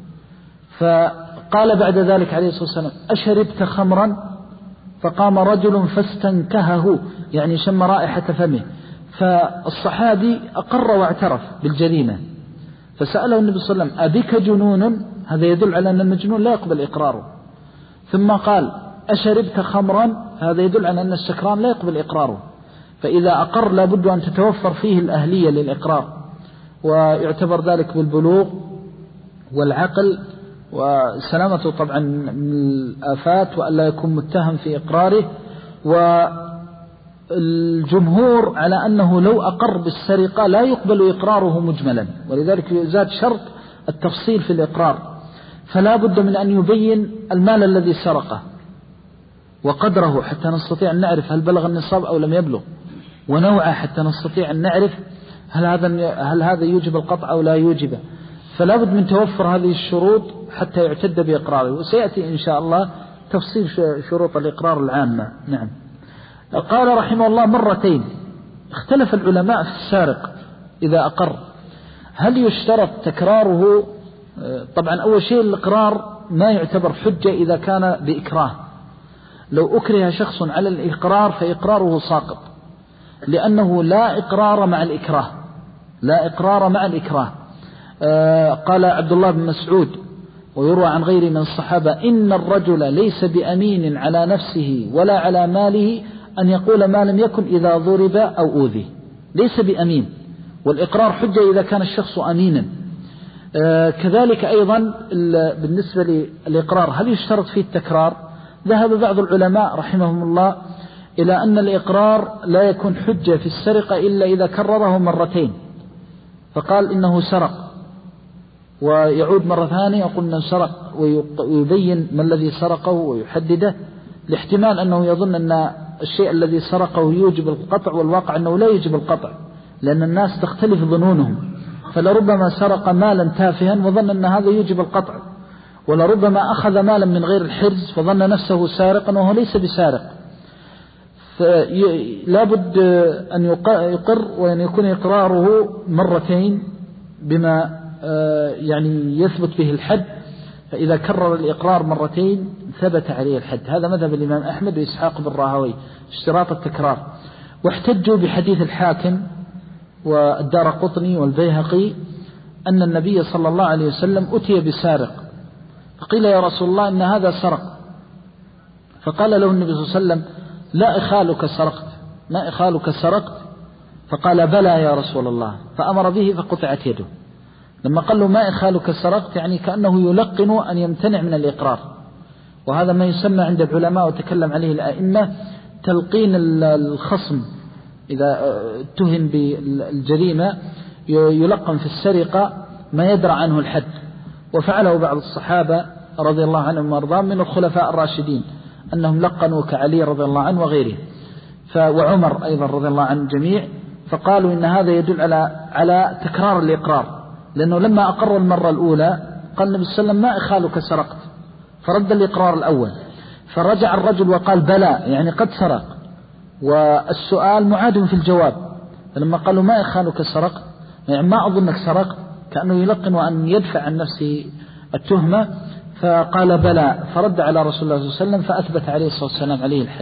فقال بعد ذلك عليه الصلاة والسلام أشربت خمرا؟ فقام رجل فاستنكهه، يعني شم رائحة فمه، فالصحابي أقر واعترف بالجريمة، فسأله النبي صلى الله عليه وسلم أبك جنون؟ هذا يدل على أن المجنون لا يقبل إقراره. ثم قال أشربت خمرا؟ هذا يدل على أن السكران لا يقبل إقراره. فإذا أقر لابد أن تتوفر فيه الأهلية للإقرار، ويعتبر ذلك بالبلوغ والعقل وسلامته طبعا من الآفات، وألا يكون متهم في إقراره. والجمهور على أنه لو أقر بالسرقة لا يقبل إقراره مجملا، ولذلك يزاد شرط التفصيل في الإقرار، فلا بد من أن يبين المال الذي سرقه وقدره حتى نستطيع أن نعرف هل بلغ النصاب أو لم يبلغ، ونوعه حتى نستطيع أن نعرف هل هذا هل هذا يوجب القطع أو لا يوجبه. فلا بد من توفر هذه الشروط حتى يعتد بإقراره، وسيأتي إن شاء الله تفصيل شروط الإقرار العامة. نعم. قال رحمه الله مرتين. اختلف العلماء في السارق إذا أقر هل يشترط تكراره؟ طبعا أول شيء الإقرار ما يعتبر حجة إذا كان بإكراه، لو أكره شخص على الإقرار فإقراره ساقط، لأنه لا إقرار مع الإكراه، لا إقرار مع الإكراه. آه قال عبد الله بن مسعود ويروى عن غيره من الصحابة إن الرجل ليس بأمين على نفسه ولا على ماله أن يقول ما لم يكن إذا ضرب أو أوذي، ليس بأمين، والإقرار حجة إذا كان الشخص أمينا. آه كذلك أيضا بالنسبة للإقرار هل يشترط فيه التكرار؟ ذهب بعض العلماء رحمهم الله إلى أن الإقرار لا يكون حجة في السرقة إلا إذا كرره مرتين، فقال إنه سرق ويعود مرة ثانية يقول إنه سرق ويبين ما الذي سرقه ويحدده، لاحتمال أنه يظن أن الشيء الذي سرقه يوجب القطع، والواقع أنه لا يوجب القطع، لأن الناس تختلف ظنونهم، فلربما سرق مالا تافها وظن أن هذا يوجب القطع، ولربما أخذ مالا من غير الحرز فظن نفسه سارقا وهو ليس بسارق. فلا بد أن يقر وأن يكون إقراره مرتين بما يعني يثبت به الحد، فإذا كرر الإقرار مرتين ثبت عليه الحد. هذا مذهب الإمام أحمد وإسحاق بن راهويه، اشتراط التكرار. واحتجوا بحديث الحاكم والدارقطني والبيهقي أن النبي صلى الله عليه وسلم أتي بسارق، فقيل يا رسول الله إن هذا سرق، فقال له النبي صلى الله عليه وسلم لا إخالك سرقت، ما إخالك سرقت؟ فقال بلى يا رسول الله، فأمر به فقطعت يده. لما قال له ما إخالك سرقت يعني كأنه يلقن أن يمتنع من الإقرار، وهذا ما يسمى عند العلماء وتكلم عليه الأئمة تلقين الخصم. إذا اتهم بالجريمة يلقن في السرقة ما يدرى عنه الحد، وفعله بعض الصحابة رضي الله عنهم وارضاهم من الخلفاء الراشدين، أنهم لقنوا كعلي رضي الله عنه وغيره، وعمر أيضا رضي الله عنه الجميع، فقالوا إن هذا يدل على على تكرار الإقرار، لأنه لما أقر المرة الأولى قال النبي صلى الله عليه وسلم ما إخالك سرقت، فرد الإقرار الأول، فرجع الرجل وقال بلى يعني قد سرق، والسؤال معاد في الجواب. فلما قالوا ما إخالك سرقت يعني ما أظنك سرقت، كأنه يلقن أن يدفع عن نفسه التهمة، فقال بلى، فرد على رسول الله صلى الله عليه وسلم فأثبت عليه الصلاة والسلام عليه الحد.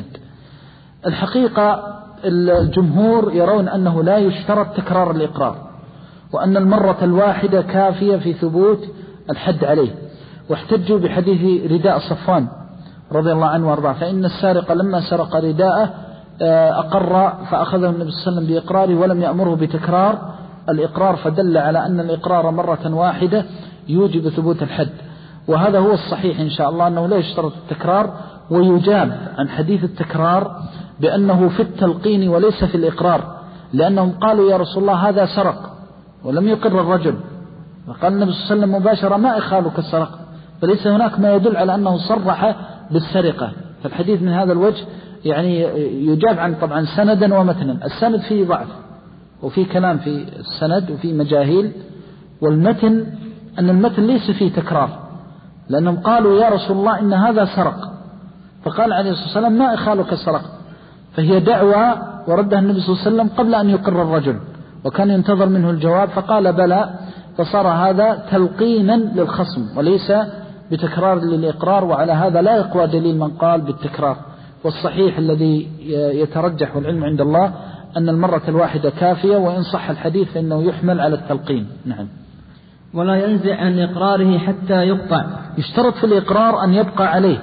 الحقيقة الجمهور يرون أنه لا يشترط تكرار الإقرار، وأن المرة الواحدة كافية في ثبوت الحد عليه، واحتجوا بحديث رداء صفوان رضي الله عنه وارضاه، فإن السارق لما سرق رداءه أقر فأخذه النبي صلى الله عليه وسلم بإقراره ولم يأمره بتكرار الإقرار، فدل على أن الإقرار مرة واحدة يوجب ثبوت الحد. وهذا هو الصحيح إن شاء الله، أنه لا يشترط التكرار، ويجاب عن حديث التكرار بأنه في التلقين وليس في الإقرار، لأنهم قالوا يا رسول الله هذا سرق ولم يقر الرجل، فقال النبي صلى الله عليه وسلم مباشرة ما إخالك السرق، فليس هناك ما يدل على أنه صرح بالسرقة. فالحديث من هذا الوجه يعني يجاب عن طبعا سندا ومتنا. السند فيه ضعف وفي كلام في السند وفي مجاهيل، والمتن أن المتن ليس فيه تكرار، لأنهم قالوا يا رسول الله إن هذا سرق، فقال عليه الصلاة والسلام ما إخالك سرق، فهي دعوة وردها النبي صلى الله عليه وسلم قبل أن يقر الرجل، وكان ينتظر منه الجواب، فقال بلى، فصار هذا تلقينا للخصم وليس بتكرار للإقرار. وعلى هذا لا يقوى دليل من قال بالتكرار، والصحيح الذي يترجح والعلم عند الله أن المرة الواحدة كافية، وإن صح الحديث فإنه يحمل على التلقين. نعم. ولا ينزع عن إقراره حتى يقطع، يشترط في الإقرار أن يبقى عليه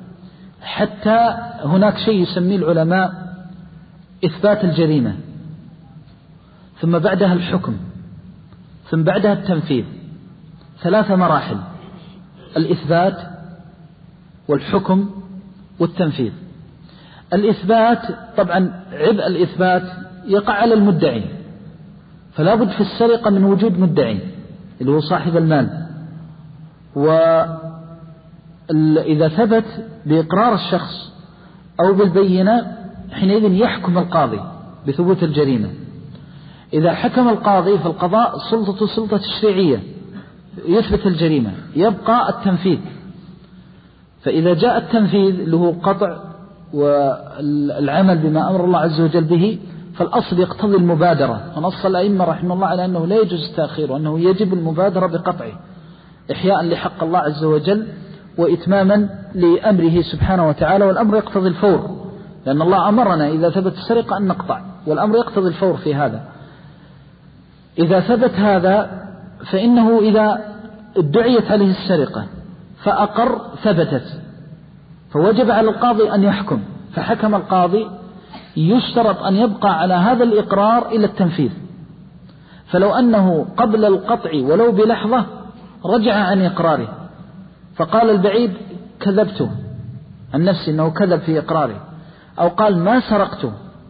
حتى، هناك شيء يسميه العلماء إثبات الجريمة، ثم بعدها الحكم، ثم بعدها التنفيذ، ثلاث مراحل: الإثبات والحكم والتنفيذ. الإثبات طبعا عبء الإثبات يقع على المدعي، فلا بد في السرقة من وجود مدعي اللي هو صاحب المال، وإذا ثبت بإقرار الشخص أو بالبينة حينئذ يحكم القاضي بثبوت الجريمة. إذا حكم القاضي فالقضاء سلطة سلطة تشريعية يثبت الجريمة، يبقى التنفيذ. فإذا جاء التنفيذ اللي هو قطع والعمل بما أمر الله عز وجل به، فالأصل يقتضي المبادرة، ونص الأئمة رحمه الله على أنه لا يجوز التأخير، وأنه يجب المبادرة بقطعه إحياء لحق الله عز وجل وإتماما لأمره سبحانه وتعالى. والأمر يقتضي الفور، لأن الله أمرنا إذا ثبت السرقة أن نقطع، والأمر يقتضي الفور في هذا. إذا ثبت هذا فإنه إذا ادعيت عليه السرقة فأقر ثبتت، فوجب على القاضي أن يحكم، فحكم القاضي يشترط أن يبقى على هذا الإقرار إلى التنفيذ. فلو أنه قبل القطع ولو بلحظة رجع عن إقراره فقال البعيد كذبته عن نفسي أنه كذب في إقراره، أو قال ما سرقته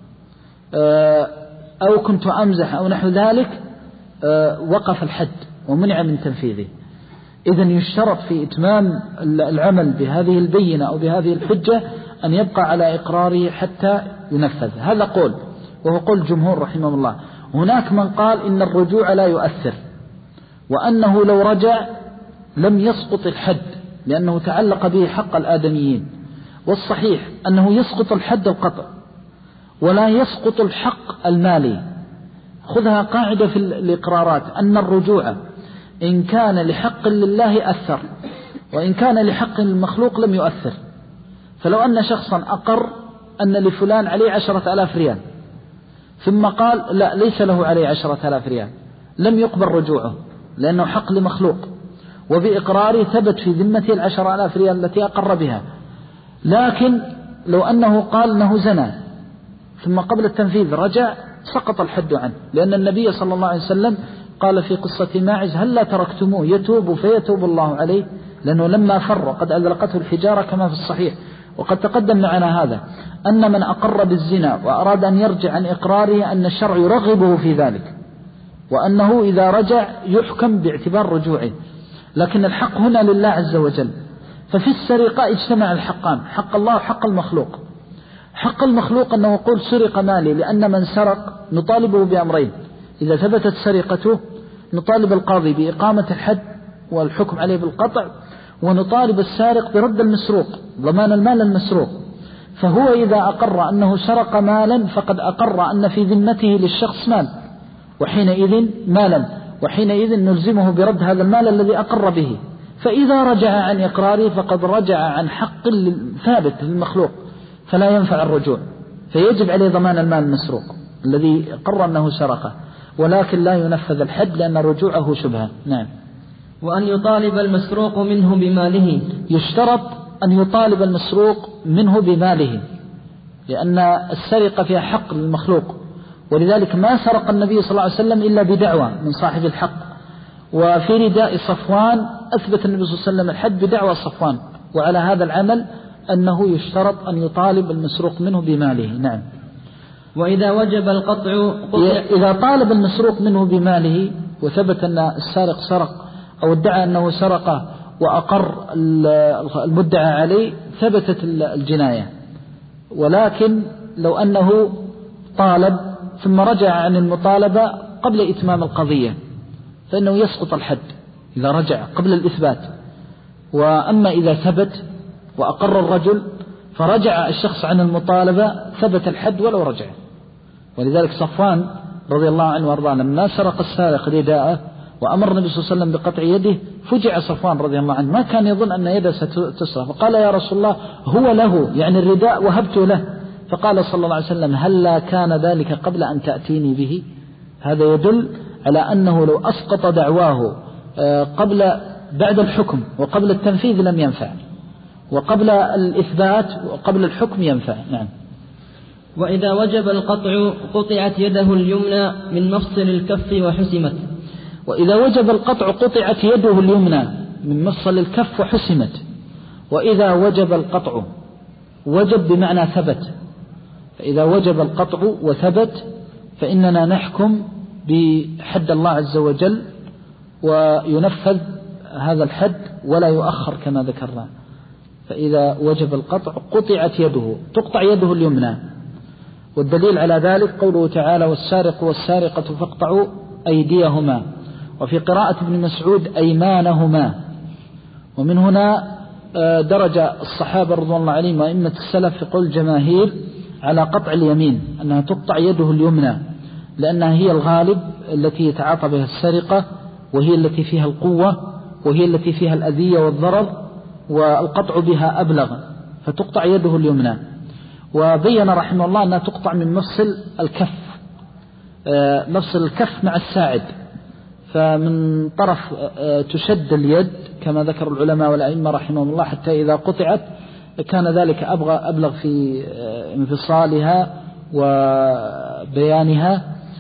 أو كنت أمزح أو نحو ذلك، وقف الحد ومنع من تنفيذه. إذن يشترط في إتمام العمل بهذه البينة أو بهذه الحجة أن يبقى على إقراره حتى ينفذ. هذا قول، وهو قول الجمهور رحمه الله. هناك من قال إن الرجوع لا يؤثر، وأنه لو رجع لم يسقط الحد لأنه تعلق به حق الآدميين. والصحيح أنه يسقط الحد القطع ولا يسقط الحق المالي. خذها قاعدة في الإقرارات أن الرجوع إن كان لحق لله أثر، وإن كان لحق المخلوق لم يؤثر. فلو أن شخصا أقر أن لفلان عليه عشرة آلاف ريال ثم قال لا ليس له عليه عشرة آلاف ريال، لم يقبل رجوعه لأنه حق لمخلوق، وبإقراره ثبت في ذمته العشرة آلاف ريال التي أقر بها. لكن لو أنه قال أنه زنى ثم قبل التنفيذ رجع سقط الحد عنه، لأن النبي صلى الله عليه وسلم قال في قصة ماعز هل لا تركتموه يتوب فيتوب الله عليه، لأنه لما فر قد أذلقته الحجارة كما في الصحيح. وقد تقدم معنا هذا أن من أقر بالزنا وأراد أن يرجع عن إقراره أن الشرع يرغبه في ذلك، وأنه إذا رجع يحكم باعتبار رجوعه. لكن الحق هنا لله عز وجل. ففي السرقة اجتمع الحقان، حق الله وحق المخلوق. حق المخلوق أنه يقول سرق مالي، لأن من سرق نطالبه بأمرين: إذا ثبتت سرقته نطالب القاضي بإقامة الحد والحكم عليه بالقطع، ونطالب السارق برد المسروق، ضمان المال المسروق. فهو إذا أقر أنه سرق مالا فقد أقر أن في ذمته للشخص مال، وحينئذ مالا، وحينئذ نلزمه برد هذا المال الذي أقر به. فإذا رجع عن إقراره فقد رجع عن حق ثابت للمخلوق، فلا ينفع الرجوع، فيجب عليه ضمان المال المسروق الذي قرر أنه سرقه، ولكن لا ينفذ الحد لأن رجوعه شبهة. نعم. وأن يطالب المسروق منه بماله، يشترط أن يطالب المسروق منه بماله، لأن السرقة فيها حق للمخلوق، ولذلك ما سرق النبي صلى الله عليه وسلم إلا بدعوى من صاحب الحق. وفي رداء صفوان أثبت النبي صلى الله عليه وسلم الحد بدعوى صفوان، وعلى هذا العمل أنه يشترط أن يطالب المسروق منه بماله. نعم. وإذا وجب القطع قطع. إذا طالب المسروق منه بماله وثبت أن السارق سرق أو ادعى أنه سرقه وأقر المدعى عليه ثبتت الجناية. ولكن لو أنه طالب ثم رجع عن المطالبة قبل إتمام القضية فإنه يسقط الحد إذا رجع قبل الإثبات. وأما إذا ثبت وأقر الرجل فرجع الشخص عن المطالبة ثبت الحد ولو رجع. ولذلك صفوان رضي الله عنه وارضاه لما سرق السارق رداءه وأمر النبي صلى الله عليه وسلم بقطع يده فجع صفوان رضي الله عنه، ما كان يظن أن يده ستسرق، فقال يا رسول الله هو له، يعني الرداء وهبته له. فقال صلى الله عليه وسلم هلا كان ذلك قبل أن تأتيني به. هذا يدل على أنه لو أسقط دعواه قبل بعد الحكم وقبل التنفيذ لم ينفع، وقبل الإثبات وقبل الحكم ينفع. نعم. وإذا وجب القطع قطعت يده اليمنى من مفصل الكف وحسمت. وإذا وجب القطع قطعت يده اليمنى من مفصل الكف وحسمت. وإذا وجب القطع وجب بمعنى ثبت، فإذا وجب القطع وثبت فإننا نحكم بحد الله عز وجل وينفذ هذا الحد ولا يؤخر كما ذكرنا. فإذا وجب القطع قطعت يده، تقطع يده اليمنى. والدليل على ذلك قوله تعالى والسارق والسارقة فاقطعوا أيديهما، وفي قراءة ابن مسعود أيمانهما. ومن هنا درج الصحابة رضوان الله عليهم وأئمة السلف في قول الجماهير على قطع اليمين أنها تقطع يده اليمنى، لأنها هي الغالب التي يتعاطى بها السرقة، وهي التي فيها القوة، وهي التي فيها الأذية والضرر، والقطع بها أبلغ، فتقطع يده اليمنى. وبين رحمه الله أنها تقطع من مفصل الكف، مفصل الكف مع الساعد، فمن طرف تشد اليد كما ذكر العلماء والأئمة رحمهم الله حتى إذا قطعت كان ذلك أبلغ في انفصالها وبيانها.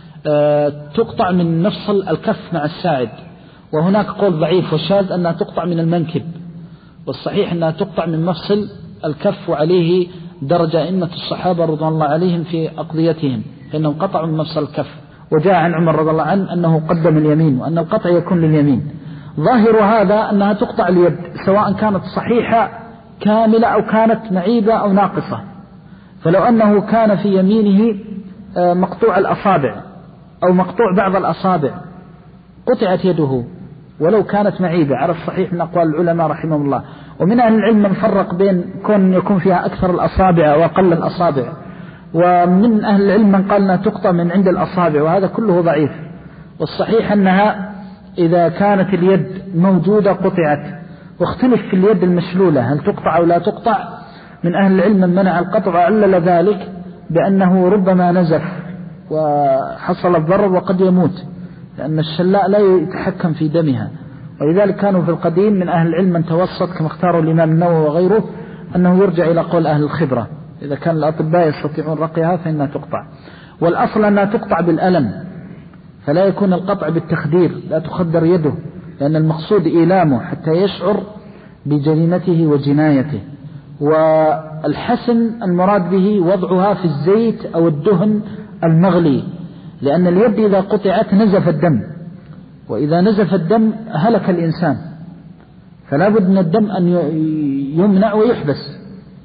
تقطع من مفصل الكف مع الساعد. وهناك قول ضعيف وشاذ أنها تقطع من المنكب، والصحيح أنها تقطع من مفصل الكف، وعليه درجة أئمة الصحابة رضوان الله عليهم في أقضيتهم، فإنهم قطعوا من مفصل الكف. وجاء عن عمر رضي الله عنه أنه قدم اليمين، وأن القطع يكون لليمين. ظاهر هذا أنها تقطع اليد سواء كانت صحيحة كاملة أو كانت معيبة أو ناقصة. فلو أنه كان في يمينه مقطوع الأصابع أو مقطوع بعض الأصابع قطعت يده ولو كانت معيبة، على الصحيح من أقوال العلماء رحمهم الله. ومن أهل العلم من فرق بين كون يكون فيها أكثر الأصابع وأقل الأصابع، ومن أهل العلم من قال أنها تقطع من عند الأصابع، وهذا كله ضعيف. والصحيح أنها إذا كانت اليد موجودة قطعت. واختلف في اليد المشلولة هل تقطع أو لا تقطع. من أهل العلم من منع القطع وعلل ذلك بأنه ربما نزف وحصل الضرر وقد يموت، لأن الشلاء لا يتحكم في دمها. ولذلك كانوا في القديم من أهل العلم من توسط كما اختاروا الإمام النووي وغيره أنه يرجع إلى قول أهل الخبرة، إذا كان الأطباء يستطيعون رقيها فإنها تقطع. والأصل أنها تقطع بالألم، فلا يكون القطع بالتخدير، لا تخدر يده، لأن المقصود إيلامه حتى يشعر بجريمته وجنايته. والحسن المراد به وضعها في الزيت أو الدهن المغلي، لأن اليد إذا قطعت نزف الدم، وإذا نزف الدم هلك الإنسان، فلا بد من الدم أن يمنع ويحبس.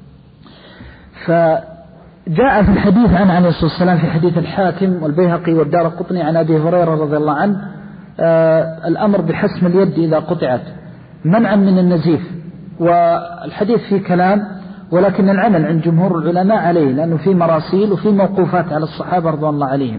فجاء في الحديث عن عليه الصلاة والسلام في حديث الحاكم والبيهقي والدارقطني عن أبي هريرة رضي الله عنه آه الأمر بحسم اليد إذا قطعت منعا من النزيف. والحديث فيه كلام، ولكن العمل عند جمهور العلماء عليه، لأنه فيه مراسيل وفيه موقوفات على الصحابة رضوان الله عليهم.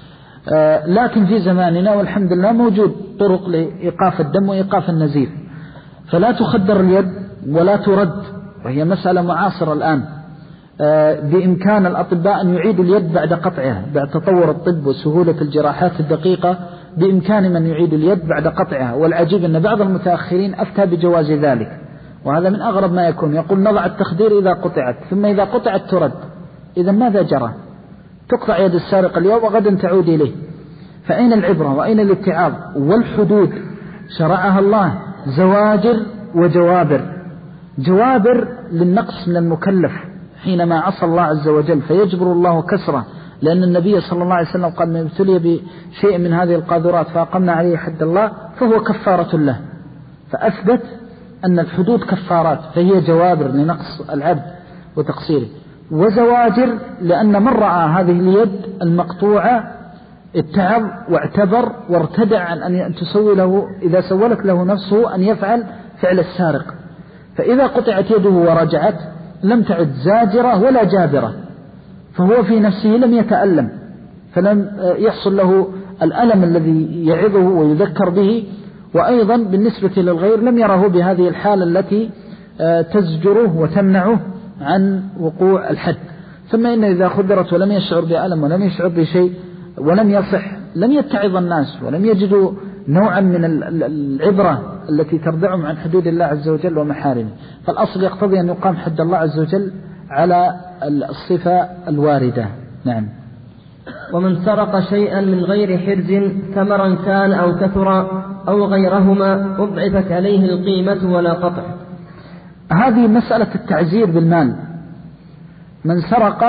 آه لكن في زماننا والحمد لله موجود طرق لإيقاف الدم وإيقاف النزيف، فلا تخدر اليد ولا ترد، وهي مسألة معاصرة الآن. آه بإمكان الأطباء أن يعيدوا اليد بعد قطعها، بعد تطور الطب وسهولة الجراحات الدقيقة بإمكان من يعيد اليد بعد قطعها. والعجيب أن بعض المتأخرين أفتى بجواز ذلك، وهذا من أغرب ما يكون. يقول نضع التخدير إذا قطعت، ثم إذا قطعت ترد. إذا ماذا جرى؟ تقطع يد السارق اليوم وغدا تعود إليه. فأين العبرة وأين الاتعاظ؟ والحدود شرعها الله زواجر وجوابر. جوابر للنقص من المكلف حينما عصى الله عز وجل فيجبر الله كسره، لأن النبي صلى الله عليه وسلم قال من ابتلي بشيء من هذه القاذورات فأقمنا عليه حد الله فهو كفارة له، فأثبت أن الحدود كفارات، فهي جوابر لنقص العبد وتقصيره. وزواجر لأن من رأى هذه اليد المقطوعة اتعظ واعتبر وارتدع عن أن تسوي له، إذا سولت له نفسه أن يفعل فعل السارق. فإذا قطعت يده ورجعت لم تعد زاجرة ولا جابرة، فهو في نفسه لم يتألم، فلم يحصل له الألم الذي يعظه ويذكر به. وأيضا بالنسبة للغير لم يره بهذه الحالة التي تزجره وتمنعه عن وقوع الحد. ثم إن إذا خدرت ولم يشعر بألم ولم يشعر بشيء ولم يصح لم يتعظ الناس ولم يجدوا نوعا من العبرة التي تردعهم عن حدود الله عز وجل ومحارمه. فالأصل يقتضي أن يقام حد الله عز وجل على الصفة الواردة. نعم. ومن سرق شيئا من غير حرز ثمرا كان أو كثرا أو غيرهما أضعفت عليه القيمة ولا قطع. هذه مسألة التعزير بالمال. من سرق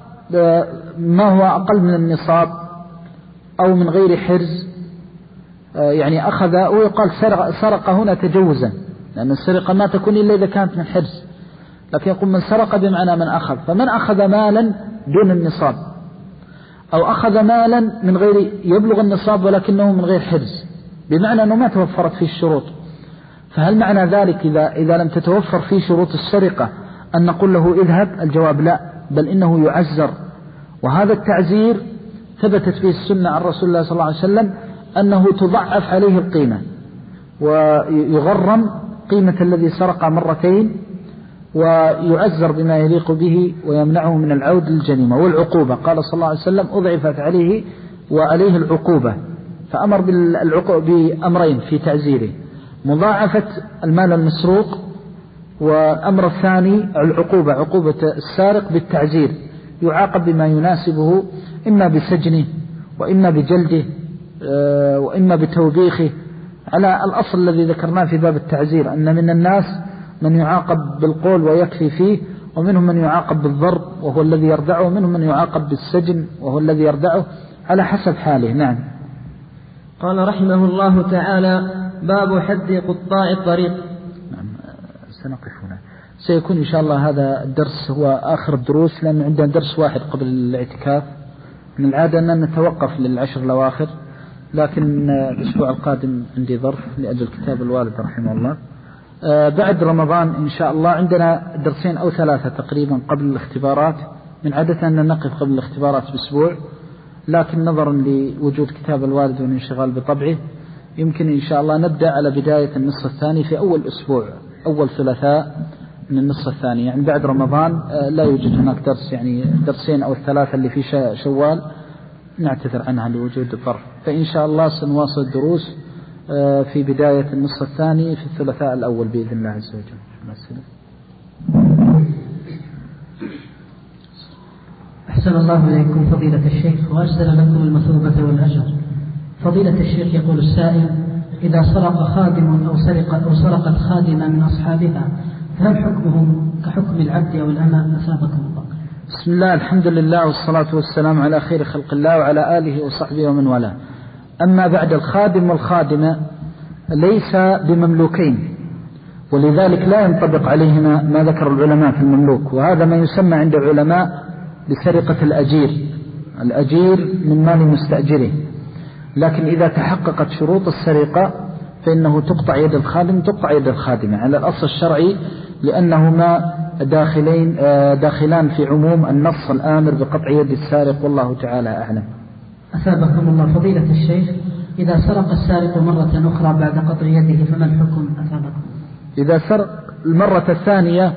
ما هو أقل من النصاب أو من غير حرز، يعني أخذ، ويقال سرق, سرق هنا تجوزا، لأن السرقة ما تكون إلا إذا كانت من حرز، لكن يقول من سرق بمعنى من أخذ. فمن أخذ مالا دون النصاب أو أخذ مالا من غير يبلغ النصاب ولكنه من غير حرز، بمعنى أنه ما توفرت فيه الشروط، فهل معنى ذلك إذا, إذا لم تتوفر فيه شروط السرقة أن نقول له اذهب؟ الجواب لا، بل إنه يعزر. وهذا التعزير ثبتت به السنة عن رسول الله صلى الله عليه وسلم أنه تضعف عليه القيمة ويغرم قيمة الذي سرق مرتين، ويعزر بما يليق به ويمنعه من العود للجريمة. والعقوبة قال صلى الله عليه وسلم أضعفت عليه وعليه العقوبة، فأمر بأمرين في تعزيره: مضاعفة المال المسروق، والأمر الثاني العقوبة، عقوبة السارق بالتعزير، يعاقب بما يناسبه، إما بسجنه وإما بجلده وإما بتوبيخه، على الأصل الذي ذكرناه في باب التعزير، أن من الناس من يعاقب بالقول ويكفي فيه، ومنهم من يعاقب بالضرب وهو الذي يردعه، ومنهم من يعاقب بالسجن وهو الذي يردعه، على حسب حاله. نعم. قال رحمه الله تعالى: باب حد قطاع الطريق. نعم، سنقف هنا. سيكون إن شاء الله هذا الدرس هو آخر الدروس، لأن عندنا درس واحد قبل الاعتكاف. من العادة أن نتوقف للعشر الأواخر، لكن الأسبوع القادم عندي ظرف لأجل كتاب الوالد رحمه الله. بعد رمضان إن شاء الله عندنا درسين أو ثلاثة تقريبا قبل الاختبارات. من عادة أن نقف قبل الاختبارات بأسبوع، لكن نظرا لوجود كتاب الوالد والانشغال بطبعه يمكن إن شاء الله نبدأ على بداية النصف الثاني في أول أسبوع، أول ثلاثاء من النصف الثاني، يعني بعد رمضان لا يوجد هناك درس، يعني درسين أو الثلاثة اللي في شوال نعتذر عنها لوجود الظرف، فإن شاء الله سنواصل الدروس في بداية النصف الثاني في الثلاثاء الأول بإذن الله عز وجل. أحسن الله إليكم فضيلة الشيخ وأجزل لكم المثوبة والأجر. فضيلة الشيخ يقول السائل: إذا سرق خادم أو سرق أو سرقت خادمة من أصحابها فهل حكمهم كحكم العبد أو الأمة؟ أثابكم الله. بسم الله، الحمد لله والصلاة والسلام على خير خلق الله وعلى آله وصحبه ومن والاه. أما بعد، الخادم والخادمة ليس بمملوكين، ولذلك لا ينطبق عليهما ما ذكر العلماء في المملوك، وهذا ما يسمى عند العلماء بسرقة الأجير، الأجير من مال مستأجره. لكن إذا تحققت شروط السرقة فإنه تقطع يد الخادم تقطع يد الخادمة على الأصل الشرعي، لأنهما داخلين داخلان في عموم النص الآمر بقطع يد السارق، والله تعالى أعلم. أثابكم الله فضيلة الشيخ، إذا سرق السارق مرة أخرى بعد قطع يده فما الحكم؟ أثابكم. إذا سرق المرة الثانية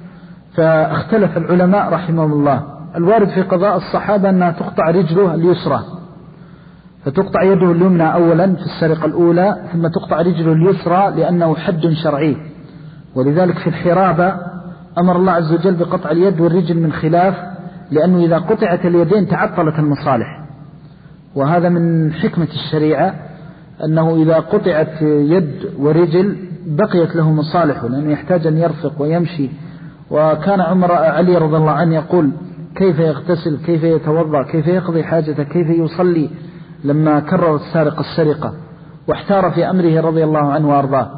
فاختلف العلماء رحمهم الله. الوارد في قضاء الصحابة أنها تقطع رجله اليسرى، فتقطع يده اليمنى أولا في السرقة الأولى، ثم تقطع رجله اليسرى لأنه حد شرعي. ولذلك في الحرابة أمر الله عز وجل بقطع اليد والرجل من خلاف، لأنه إذا قطعت اليدين تعطلت المصالح، وهذا من حكمة الشريعة أنه إذا قطعت يد ورجل بقيت له مصالحه، لأنه يحتاج أن يرفق ويمشي. وكان عمر علي رضي الله عنه يقول: كيف يغتسل، كيف يتوضأ، كيف يقضي حاجته، كيف يصلي، لما كرر السارق السرقة، واحتار في أمره رضي الله عنه وأرضاه.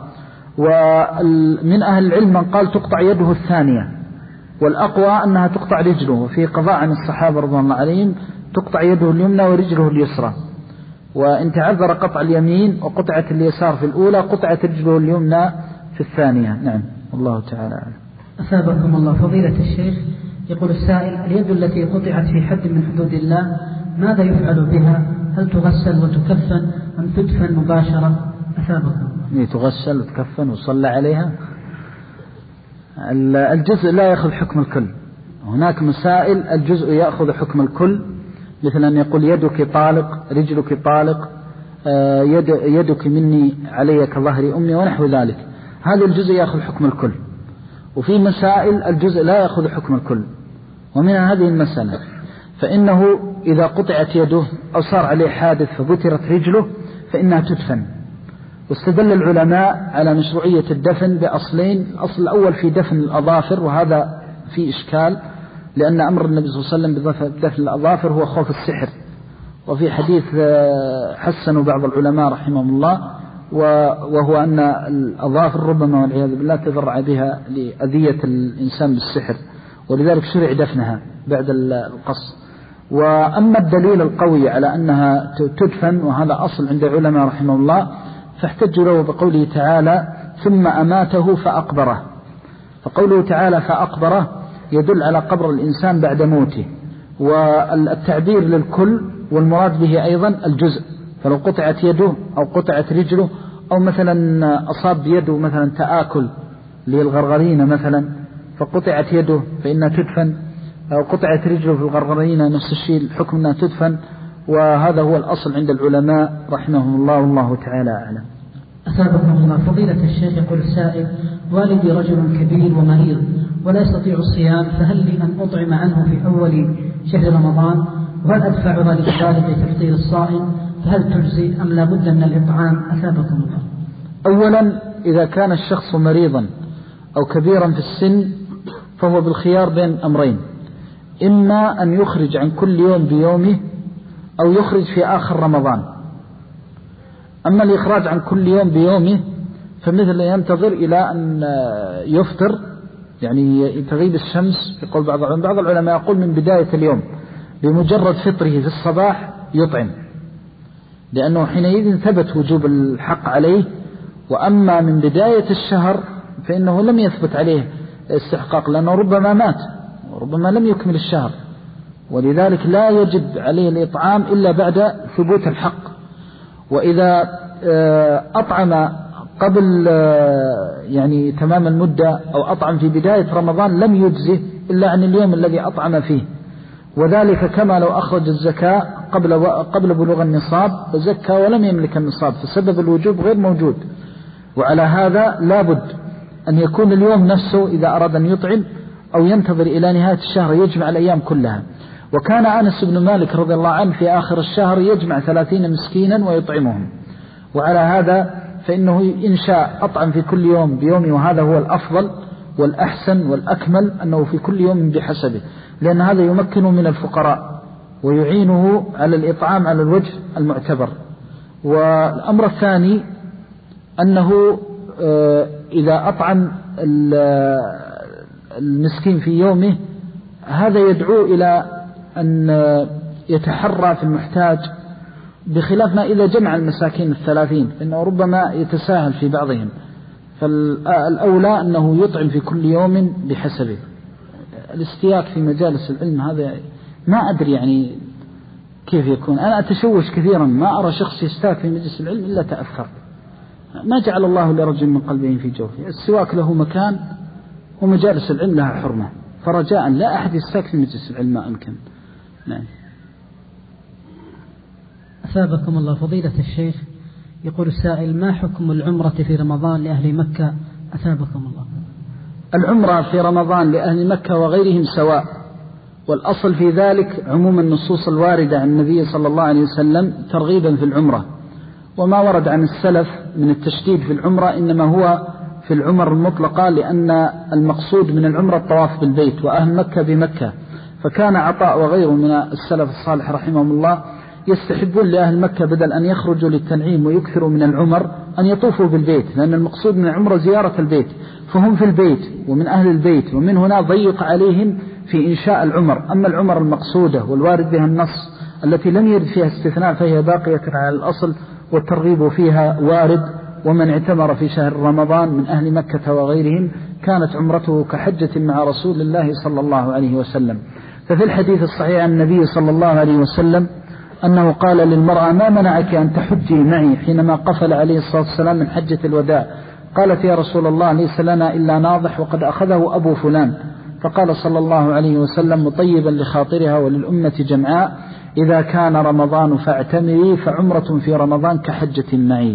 ومن أهل العلم من قال تقطع يده الثانية، والأقوى أنها تقطع رجله، وفي قضاء عن الصحابة رضي الله عليهم تقطع يده اليمنى ورجله اليسرى، وإن تعذر قطع اليمين وقطعت اليسار في الأولى قطعت رجله اليمنى في الثانية. نعم، الله تعالى أعلم. أثابكم الله فضيلة الشيخ، يقول السائل: اليد التي قطعت في حد من حدود الله ماذا يفعل بها؟ هل تغسل وتكفن أم تدفن مباشرة؟ أثابكم الله. تغسل وتكفن وصلى عليها. الجزء لا يأخذ حكم الكل، هناك مسائل الجزء يأخذ حكم الكل، مثل أن يقول يدك طالق، رجلك طالق، يد يدك مني علي كظهر أمي ونحو ذلك، هذا الجزء يأخذ حكم الكل. وفي مسائل الجزء لا يأخذ حكم الكل، ومن هذه المسألة فإنه إذا قطعت يده أو صار عليه حادث فبترت رجله فإنها تدفن. واستدل العلماء على مشروعية الدفن بأصلين: الأصل الأول في دفن الأظافر، وهذا في إشكال، لأن أمر النبي صلى الله عليه وسلم بدفن الأظافر هو خوف السحر، وفي حديث حسنوا بعض العلماء رحمهم الله، وهو أن الأظافر ربما والعياذ بالله تضرع بها لأذية الإنسان بالسحر، ولذلك شرع دفنها بعد القص. وأما الدليل القوي على أنها تدفن، وهذا أصل عند العلماء رحمهم الله، فاحتجوا له بقوله تعالى: ثم أماته فأقبره. فقوله تعالى فأقبره يدل على قبر الإنسان بعد موته، والتعبير للكل، والمراد به أيضا الجزء. فلو قطعت يده أو قطعت رجله، أو مثلا أصاب بيده مثلا تآكل للغرغرين مثلا فقطعت يده فإنها تدفن، أو قطعت رجله في الغرغرين نفس الشيء، الحكم أنها تدفن. وهذا هو الأصل عند العلماء رحمهم الله، والله تعالى أعلم. أثابكم الله فضيلة الشيخ، يقول السائل: والدي رجل كبير ومريض ولا يستطيع الصيام، فهل لي أن أطعم عنه في أول شهر رمضان؟ وهل أدفع ذلك لتفطير الصائم؟ فهل تجزي أم لا بد من الإطعام؟ أثابكم الله. أولا، إذا كان الشخص مريضا أو كبيرا في السن فهو بالخيار بين أمرين: إما أن يخرج عن كل يوم بيومه، أو يخرج في آخر رمضان. أما الإخراج عن كل يوم بيومه فمثل ينتظر إلى أن يفطر، يعني تغيب الشمس. يقول بعض بعض العلماء يقول من بداية اليوم، بمجرد فطره في الصباح يطعم، لأنه حينئذ ثبت وجوب الحق عليه. وأما من بداية الشهر فإنه لم يثبت عليه استحقاق، لأنه ربما مات وربما لم يكمل الشهر، ولذلك لا يجب عليه الإطعام إلا بعد ثبوت الحق. وإذا أطعم قبل يعني تمام المدة أو أطعم في بداية رمضان لم يجزه إلا عن اليوم الذي أطعم فيه، وذلك كما لو أخرج الزكاة قبل قبل بلوغ النصاب وزكى ولم يملك النصاب، فسبب الوجوب غير موجود. وعلى هذا لابد أن يكون اليوم نفسه إذا أراد أن يطعم أو ينتظر إلى نهاية الشهر يجمع الأيام كلها. وكان أنس بن مالك رضي الله عنه في آخر الشهر يجمع ثلاثين مسكينا ويطعمهم. وعلى هذا فإنه إن شاء أطعم في كل يوم بيوم، وهذا هو الأفضل والأحسن والأكمل أنه في كل يوم بحسبه، لأن هذا يمكنه من الفقراء ويعينه على الإطعام على الوجه المعتبر. والأمر الثاني أنه إذا أطعم المسكين في يومه هذا يدعو إلى أن يتحرى في المحتاج، بخلاف ما إذا جمع المساكين الثلاثين فإنه ربما يتساهل في بعضهم. فالأولى أنه يطعم في كل يوم بحسبه. الاستياك في مجالس العلم هذا ما أدري يعني كيف يكون. أنا أتشوش كثيرا، ما أرى شخص يستاك في مجلس العلم إلا تأثر. ما جعل الله لرجل من قلبه في جوفه. السواك له مكان ومجالس العلم لها حرمة، فرجاء لا أحد يستاك في مجلس العلم ما أمكن. نعم. أثابكم الله فضيلة الشيخ، يقول السائل: ما حكم العمرة في رمضان لأهل مكة؟ أثابكم الله. العمرة في رمضان لأهل مكة وغيرهم سواء، والأصل في ذلك عموم النصوص الواردة عن النبي صلى الله عليه وسلم ترغيبا في العمرة، وما ورد عن السلف من التشديد في العمرة إنما هو في العمر المطلقة، لأن المقصود من العمرة الطواف بالبيت، وأهل مكة بمكة. فكان عطاء وغيره من السلف الصالح رحمهم الله يستحبون لأهل مكة بدل أن يخرجوا للتنعيم ويكثروا من العمر أن يطوفوا بالبيت، لأن المقصود من العمرة زيارة البيت، فهم في البيت ومن أهل البيت، ومن هنا ضيق عليهم في إنشاء العمر. أما العمر المقصودة والوارد بها النص التي لم يرد فيها استثناء فهي باقية على الأصل، والترغيب فيها وارد. ومن اعتمر في شهر رمضان من أهل مكة وغيرهم كانت عمرته كحجة مع رسول الله صلى الله عليه وسلم. ففي الحديث الصحيح عن النبي صلى الله عليه وسلم أنه قال للمرأة: ما منعك أن تحجي معي حينما قفل عليه الصلاة والسلام من حجة الوداع؟ قالت: يا رسول الله ليس لنا إلا ناضح وقد أخذه أبو فلان. فقال صلى الله عليه وسلم مطيبا لخاطرها وللأمة جمعاء: إذا كان رمضان فاعتمري، فعمرة في رمضان كحجة معي،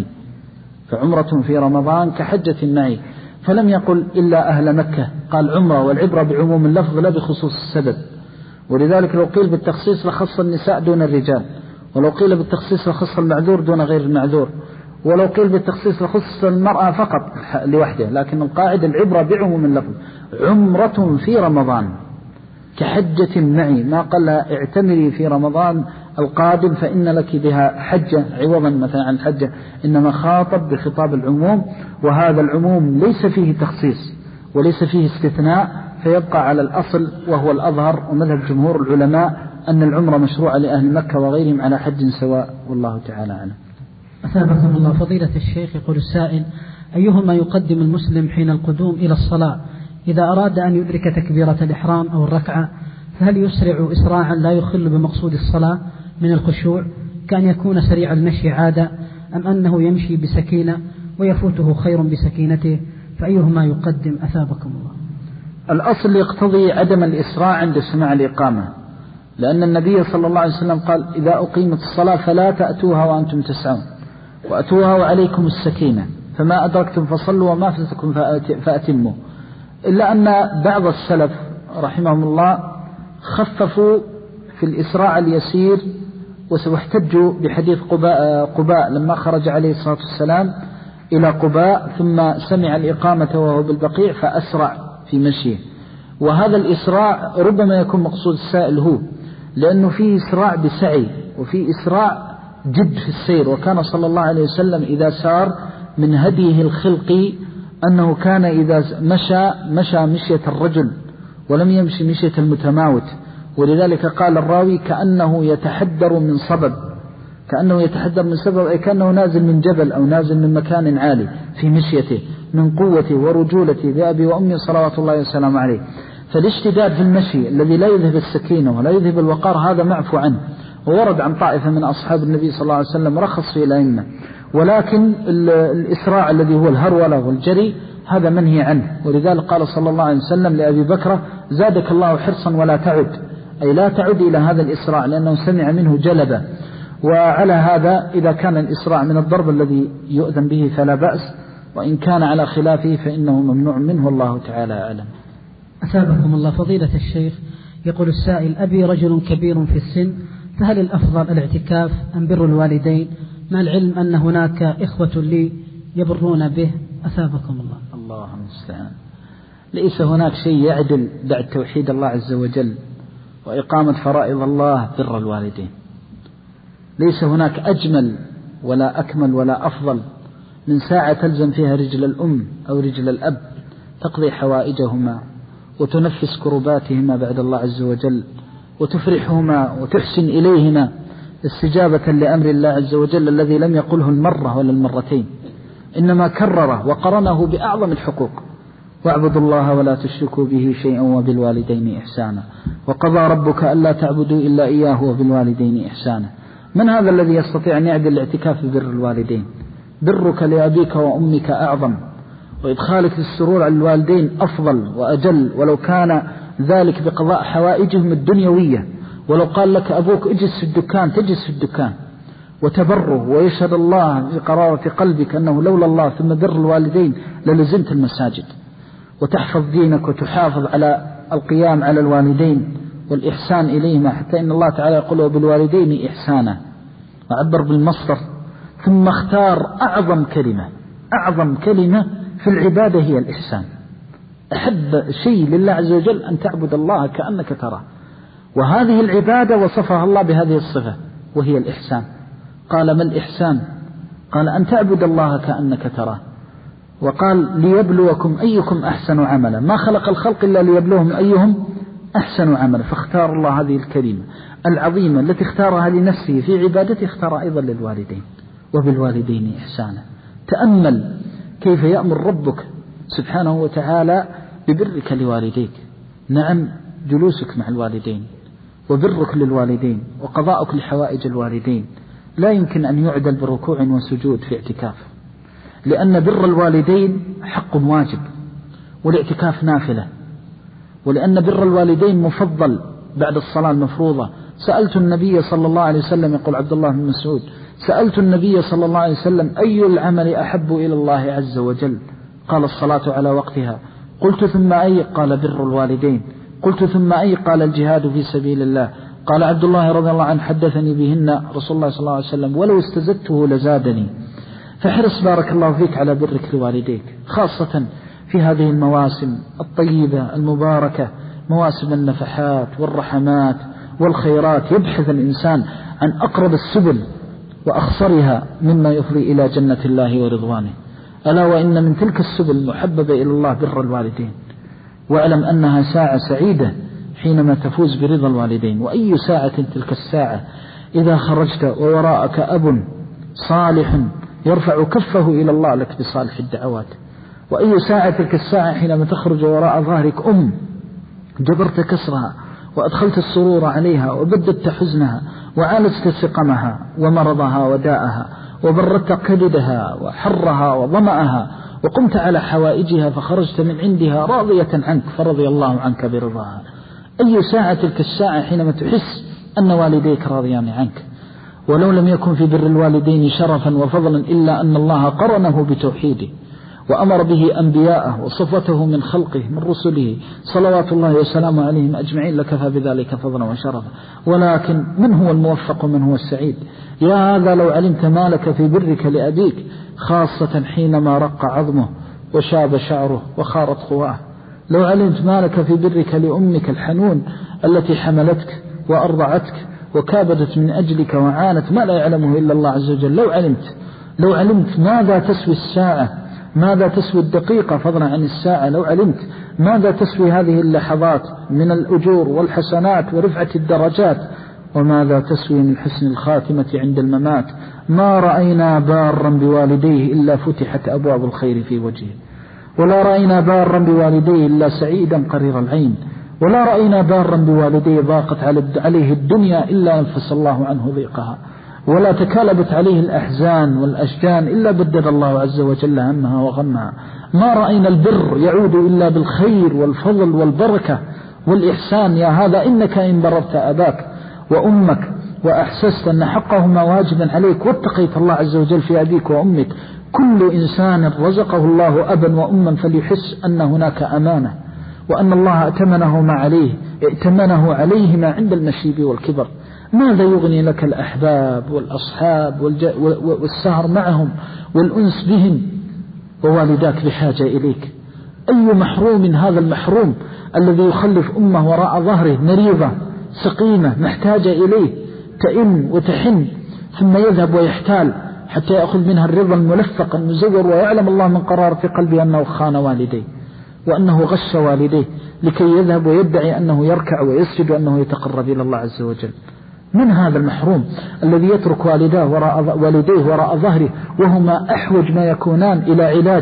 فعمرة في رمضان كحجة معي. فلم يقل إلا أهل مكة، قال عمرة، والعبرة بعموم اللفظ لا بخصوص السبب. ولذلك لو قيل بالتخصيص لخص النساء دون الرجال، ولو قيل بالتخصيص لخص المعذور دون غير المعذور، ولو قيل بالتخصيص لخص المرأة فقط لوحده. لكن القاعدة العبرة بعموم اللفظ. عمرة في رمضان كحجة معي، ما قال اعتمري في رمضان القادم فإن لك بها حجة عوضا مثلا عن الحجة، إنما خاطب بخطاب العموم، وهذا العموم ليس فيه تخصيص وليس فيه استثناء، فيبقى على الأصل وهو الأظهر ومذهب جمهور العلماء أن العمرة مشروعة لأهل مكة وغيرهم على حج سواء، والله تعالى أعلم. أثابكم الله فضيلة الشيخ، يقول السائل: أيهما يقدم المسلم حين القدوم إلى الصلاة إذا أراد أن يدرك تكبيرة الإحرام أو الركعة؟ فهل يسرع إسراعا لا يخل بمقصود الصلاة من الخشوع كأن يكون سريع المشي عادة، أم أنه يمشي بسكينة ويفوته خير بسكينته؟ فأيهما يقدم؟ أثابكم الله. الأصل يقتضي عدم الإسراع عند سماع الإقامة، لأن النبي صلى الله عليه وسلم قال: إذا أقيمت الصلاة فلا تأتوها وأنتم تسعون، وأتوها وعليكم السكينة، فما أدركتم فصلوا وما فاتكم فأتموا. إلا أن بعض السلف رحمهم الله خففوا في الإسراع اليسير، واحتجوا بحديث قباء, قباء لما خرج عليه الصلاة والسلام إلى قباء ثم سمع الإقامة وهو بالبقيع فأسرع في مشيه. وهذا الإسراع ربما يكون مقصود السائل هو، لأنه فيه إسراع بسعي وفيه إسراع جد في السير. وكان صلى الله عليه وسلم إذا سار من هديه الخلقي أنه كان إذا مشى مشى مشية الرجل ولم يمشي مشية المتماوت. ولذلك قال الراوي: كأنه يتحدر من صبب، كأنه يتحدر من سبب، أي كأنه نازل من جبل أو نازل من مكان عالي في مشيته من قوته ورجولته بأبي وأمي صلوات الله وسلامه عليه. فالاشتداد في المشي الذي لا يذهب السكينة ولا يذهب الوقار هذا معفو عنه، وورد عن طائفة من أصحاب النبي صلى الله عليه وسلم رخص في الأئمة، ولكن الإسراع الذي هو الهرولة والجري هذا منهي عنه. ولذلك قال صلى الله عليه وسلم لأبي بكر زادك الله حرصا ولا تعد، أي لا تعد إلى هذا الإسراع، لأنه سمع منه جلبة. وعلى هذا إذا كان الإسراع من الضرب الذي يؤذن به فلا بأس، وإن كان على خلافه فإنه ممنوع منه، والله تعالى أعلم. أثابكم الله فضيلة الشيخ. يقول السائل: أبي رجل كبير في السن، فهل الأفضل الاعتكاف أم بر الوالدين، مع العلم أن هناك إخوة لي يبرون به؟ أثابكم الله. الله المستعان. ليس هناك شيء يعدل بعد توحيد الله عز وجل وإقامة فرائض الله بر الوالدين. ليس هناك أجمل ولا أكمل ولا أفضل من ساعة تلزم فيها رجل الأم أو رجل الأب تقضي حوائجهما وتنفس كرباتهما بعد الله عز وجل، وتفرحهما وتحسن إليهما استجابة لأمر الله عز وجل الذي لم يقله المرة ولا المرتين، إنما كرره وقرنه بأعظم الحقوق: واعبدوا الله ولا تشركوا به شيئا وبالوالدين إحسانا، وقضى ربك ألا تعبدوا إلا إياه وبالوالدين إحسانا. من هذا الذي يستطيع أن يعدل الاعتكاف ببر الوالدين؟ برك لأبيك وأمك أعظم، وإدخالك السرور على الوالدين أفضل وأجل، ولو كان ذلك بقضاء حوائجهم الدنيوية. ولو قال لك أبوك اجلس في الدكان تجلس في الدكان وتبره، ويشهد الله في قرارة قلبك أنه لولا الله ثم بر الوالدين للزمت المساجد، وتحفظ دينك وتحافظ على القيام على الوالدين والإحسان إليهما، حتى إن الله تعالى يقول وبالوالدين إحسانا، وعبر بالمصدر، ثم اختار أعظم كلمة أعظم كلمة في العبادة هي الإحسان. أحب شيء لله عز وجل أن تعبد الله كأنك تراه، وهذه العبادة وصفها الله بهذه الصفة وهي الإحسان. قال ما الإحسان؟ قال أن تعبد الله كأنك تراه، وقال ليبلوكم أيكم أحسن عملا، ما خلق الخلق إلا ليبلوهم أيهم أحسن عملا. فاختار الله هذه الكلمة العظيمة التي اختارها لنفسه في عبادته، اختار أيضا للوالدين: وبالوالدين إحسانا. تأمل كيف يأمر ربك سبحانه وتعالى ببرك لوالديك. نعم، جلوسك مع الوالدين وبرك للوالدين وقضاءك لحوائج الوالدين لا يمكن أن يعدل بركوع وسجود في اعتكاف، لأن بر الوالدين حق واجب والاعتكاف نافلة، ولأن بر الوالدين مفضل بعد الصلاة المفروضة. سألت النبي صلى الله عليه وسلم، يقول عبد الله بن مسعود: سألت النبي صلى الله عليه وسلم أي العمل أحب إلى الله عز وجل؟ قال الصلاة على وقتها. قلت ثم أي؟ قال بر الوالدين. قلت ثم أي؟ قال الجهاد في سبيل الله. قال عبد الله رضي الله عنه: حدثني بهن رسول الله صلى الله عليه وسلم ولو استزدته لزادني. فحرص بارك الله فيك على برك لوالديك، خاصة في هذه المواسم الطيبة المباركة، مواسم النفحات والرحمات والخيرات. يبحث الإنسان عن أقرب السبل وأخصرها مما يفضي إلى جنة الله ورضوانه. ألا وإن من تلك السبل المحببة إلى الله بر الوالدين، واعلم أنها ساعة سعيدة حينما تفوز برضا الوالدين. وأي ساعة تلك الساعة إذا خرجت ووراءك أب صالح يرفع كفه إلى الله لك بصالح الدعوات. وأي ساعة تلك الساعة حينما تخرج وراء ظهرك أم جبرت كسرها وأدخلت السرور عليها وبددت حزنها وعالجت سقمها ومرضها وداءها وبردت كبدها وحرها وظمأها، وقمت على حوائجها فخرجت من عندها راضية عنك فرضي الله عنك برضاها. أي ساعة تلك الساعة حينما تحس أن والديك راضيان عنك. ولو لم يكن في بر الوالدين شرفا وفضلا إلا أن الله قرنه بتوحيده وأمر به أنبياءه وصفته من خلقه من رسله صلوات الله وسلامه عليهم أجمعين لكفى بذلك فضلا وشرفا. ولكن من هو الموفق ومن هو السعيد؟ يا هذا لو علمت ما لك في برك لأبيك، خاصة حينما رق عظمه وشاب شعره وخارت خواه. لو علمت ما لك في برك لأمك الحنون التي حملتك وأرضعتك وكابدت من أجلك وعانت ما لا يعلمه إلا الله عز وجل. لو علمت لو علمت ماذا تسوي الساعة، ماذا تسوي الدقيقة فضلا عن الساعة، لو علمت ماذا تسوي هذه اللحظات من الأجور والحسنات ورفعة الدرجات، وماذا تسوي من حسن الخاتمة عند الممات. ما رأينا بارا بوالديه إلا فتحت أبواب الخير في وجهه، ولا رأينا بارا بوالديه إلا سعيدا قرير العين، ولا رأينا بارا بوالديه ضاقت عليه الدنيا إلا أنفس الله عنه ضيقها، ولا تكالبت عليه الأحزان والأشجان إلا بدد الله عز وجل همها وغمها. ما رأينا البر يعود إلا بالخير والفضل والبركة والإحسان. يا هذا إنك إن بررت أباك وأمك وأحسست أن حقهما واجبا عليك واتقيت الله عز وجل في أبيك وأمك. كل إنسان رزقه الله أبا وأما فليحس أن هناك أمانة، وأن الله ائتمنه ما عليه ائتمنه عليهما عند المشيب والكبر. ماذا يغني لك الأحباب والأصحاب والسهر معهم والأنس بهم ووالداك بحاجة إليك؟ أي محروم هذا المحروم الذي يخلف أمه وراء ظهره مريضة سقيمة محتاجة إليه تئن وتحن، ثم يذهب ويحتال حتى يأخذ منها الرضا الملفق المزور، ويعلم الله من قرار في قلبه أنه خان والديه وأنه غش والديه لكي يذهب ويدعي أنه يركع ويسجد وأنه يتقرب إلى الله عز وجل. من هذا المحروم الذي يترك والداه وراء والديه وراء ظهره وهما أحوج ما يكونان إلى علاج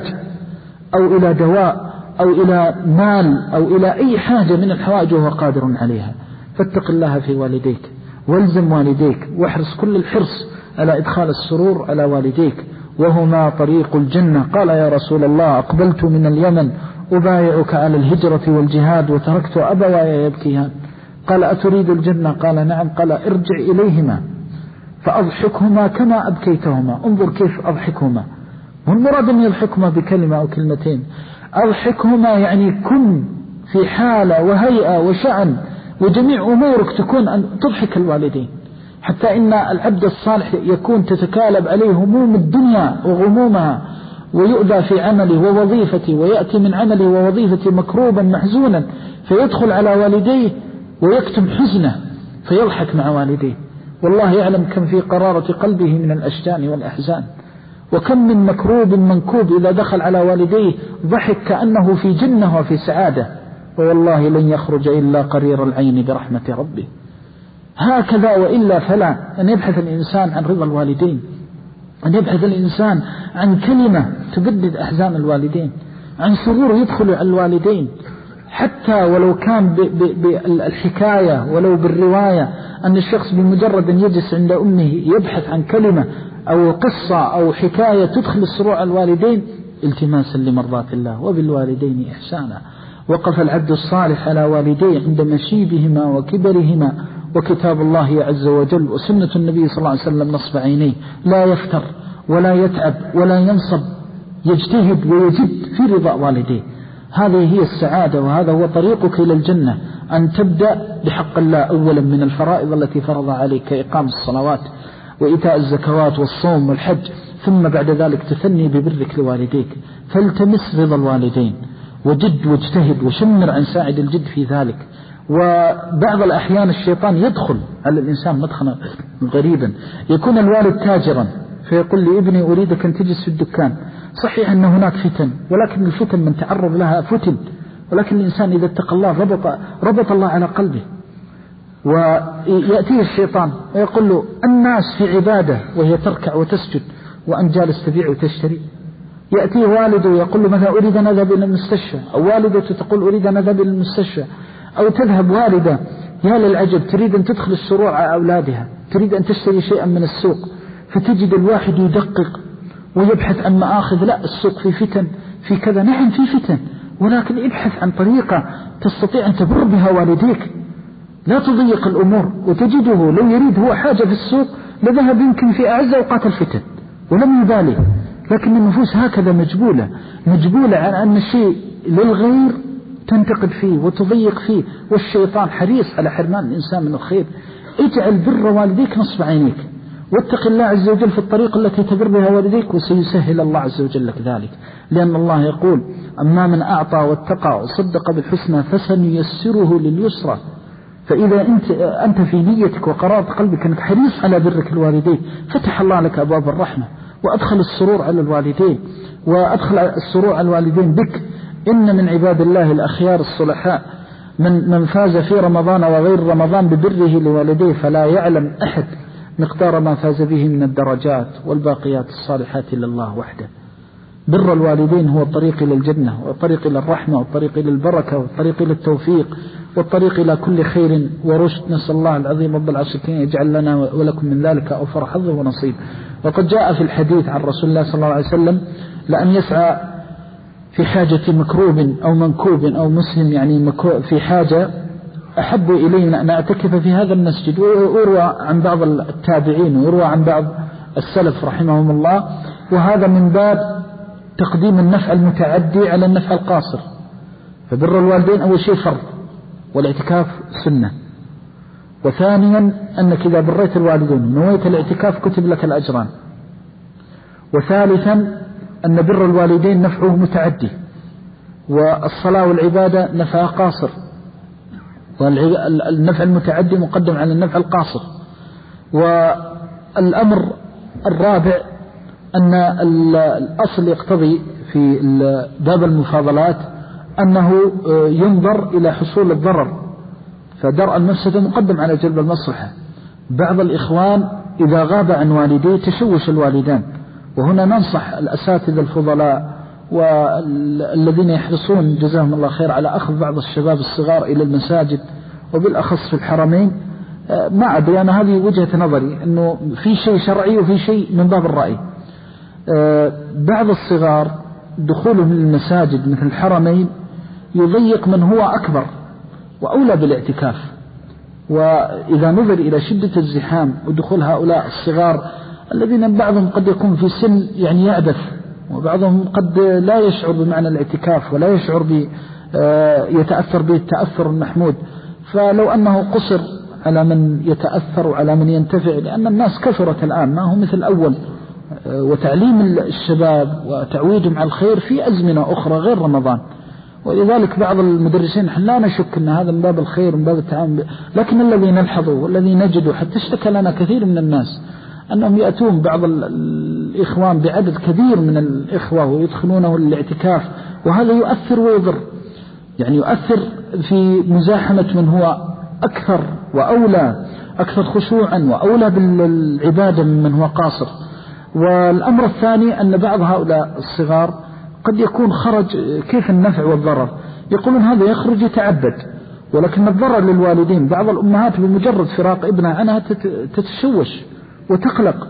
أو إلى دواء أو إلى مال أو إلى أي حاجة من الحوائج وهو قادر عليها. فاتق الله في والديك والزم والديك واحرص كل الحرص على إدخال السرور على والديك، وهما طريق الجنة. قال يا رسول الله أقبلت من اليمن أبايعك على الهجرة والجهاد وتركت أبواي يبكيان. قال أتريد الجنة؟ قال نعم. قال ارجع إليهما فأضحكهما كما أبكيتهما. انظر كيف أضحكهما، والمراد أن يضحكهما بكلمة أو كلمتين. أضحكهما يعني كن في حالة وهيئة وشأن وجميع أمورك تكون أن تضحك الوالدين، حتى إن العبد الصالح يكون تتكالب عليه هموم الدنيا وغمومها ويؤذى في عمله ووظيفته، ويأتي من عمله ووظيفته مكروبا محزونا، فيدخل على والديه ويكتم حزنه فيضحك مع والديه. والله يعلم كم في قرارة قلبه من الأشجان والأحزان، وكم من مكروب منكوب إذا دخل على والديه ضحك كأنه في جنة وفي سعادة، والله لن يخرج إلا قرير العين برحمة ربه. هكذا وإلا فلا. أن يبحث الإنسان عن رضا الوالدين، أن يبحث الإنسان عن كلمة تبدد أحزان الوالدين، عن سرور يدخل على الوالدين، حتى ولو كان بالحكاية ولو بالرواية، أن الشخص بمجرد أن يجلس عند أمه يبحث عن كلمة أو قصة أو حكاية تدخل السرور على الوالدين التماسا لمرضات الله. وبالوالدين إحسانا. وقف العبد الصالح على والديه عند مشيبهما وكبرهما، وكتاب الله عز وجل وسنة النبي صلى الله عليه وسلم نصب عينيه، لا يفتر ولا يتعب ولا ينصب، يجتهد ويجد في رضا والديه. هذه هي السعادة، وهذا هو طريقك إلى الجنة، أن تبدأ بحق الله أولا من الفرائض التي فرض عليك إقام الصلوات وإيتاء الزكوات والصوم والحج، ثم بعد ذلك تثني ببرك لوالديك. فالتمس رضا الوالدين وجد واجتهد وشمر عن ساعد الجد في ذلك. وبعض الأحيان الشيطان يدخل على الإنسان مدخلا غريبا. يكون الوالد تاجرا فيقول لابني أريدك أن تجلس في الدكان. صحيح أن هناك فتن، ولكن الفتن من تعرض لها فتن، ولكن الإنسان إذا اتقى الله ربط, ربط الله على قلبه. ويأتيه الشيطان ويقول له الناس في عبادة وهي تركع وتسجد وأن جالس تبيع وتشتري. يأتيه والده ويقول له مثلا أريد أن أذهب إلى المستشفى، أو والدته تقول أريد أن أذهب إلى المستشفى. أو تذهب والدة يا للعجب تريد أن تدخل السرور على أولادها، تريد أن تشتري شيئا من السوق، فتجد الواحد يدقق ويبحث عن مآخذ. لا، السوق في فتن، في كذا. نعم في فتن، ولكن ابحث عن طريقة تستطيع أن تبر بها والديك، لا تضيق الأمور. وتجده لو يريد هو حاجة في السوق لذهب يمكن في أعز أوقات الفتن ولم يبالي. لكن النفوس هكذا مجبولة مجبولة على أن الشيء للغير تنتقد فيه وتضيق فيه، والشيطان حريص على حرمان الإنسان من الخير. اجعل بر والديك نصب عينيك، واتق الله عز وجل في الطريق التي تبر بها والديك، وسيسهل الله عز وجل لك ذلك. لأن الله يقول أما من أعطى واتقى وصدق بالحسنى فسنيسره لليسرى. فإذا أنت, أنت في نيتك وقرارة قلبك أنك حريص على برك الوالدين، فتح الله لك أبواب الرحمة، وأدخل السرور على الوالدين، وأدخل السرور على الوالدين بك. إن من عباد الله الأخيار الصلحاء من, من فاز في رمضان وغير رمضان ببره لوالديه، فلا يعلم أحد مقدار ما فاز به من الدرجات والباقيات الصالحات لله وحده. بر الوالدين هو الطريق إلى الجنة، والطريق إلى الرحمة، والطريق إلى البركة، والطريق إلى التوفيق، والطريق إلى كل خير ورشد. نسأل الله العظيم رب العرش الكريم يجعل لنا ولكم من ذلك أوفر حظ ونصيب. وقد جاء في الحديث عن رسول الله صلى الله عليه وسلم لأن يسعى في حاجة مكروب أو منكوب أو مسلم يعني في حاجة أحب إلينا أن أعتكف في هذا المسجد. ويروى عن بعض التابعين ويروى عن بعض السلف رحمهم الله، وهذا من باب تقديم النفع المتعدي على النفع القاصر. فبر الوالدين أول شيء فرض، والاعتكاف سنة. وثانيا أنك إذا بريت الوالدين نويت الاعتكاف كتب لك الأجران. وثالثا أن بر الوالدين نفعه متعدي، والصلاة والعبادة نفعها قاصر، والنفع المتعدي مقدم على النفع القاصر. والأمر الرابع أن الأصل يقتضي في باب المفاضلات أنه ينظر إلى حصول الضرر، فدرء المفسدة مقدم على جلب المصلحة. بعض الإخوان إذا غاب عن والديه تشوش الوالدان، وهنا ننصح الأساتذة الفضلاء والذين يحرصون جزاهم الله خير على أخذ بعض الشباب الصغار إلى المساجد وبالأخص في الحرمين. مع بيان هذه وجهة نظري أنه في شيء شرعي وفي شيء من باب الرأي. بعض الصغار دخولهم للمساجد مثل الحرمين يضيق من هو أكبر وأولى بالاعتكاف. وإذا نظر إلى شدة الزحام ودخول هؤلاء الصغار الذين بعضهم قد يكون في سن يعني يعبث، وبعضهم قد لا يشعر بمعنى الاعتكاف ولا يشعر ب يتأثر به التأثر المحمود، فلو أنه قصر على من يتأثر وعلى من ينتفع، لأن الناس كثرت الآن ما هو مثل الأول، وتعليم الشباب وتعويدهم على الخير في أزمنة أخرى غير رمضان. ولذلك بعض المدرسين نحن لا نشك أن هذا من باب الخير من باب التعامل، لكن الذي نلحظه والذي نجده حتى اشتكى لنا كثير من الناس أنهم يأتون بعض الإخوان بعدد كبير من الإخوة ويدخلونه للاعتكاف، وهذا يؤثر ويضر، يعني يؤثر في مزاحمة من هو أكثر وأولى أكثر خشوعا وأولى بالعبادة ممن هو قاصر. والأمر الثاني أن بعض هؤلاء الصغار قد يكون خرج كيف النفع والضرر، يقولون هذا يخرج يتعبد، ولكن الضرر للوالدين. بعض الأمهات بمجرد فراق ابنها عنها تتشوش وتقلق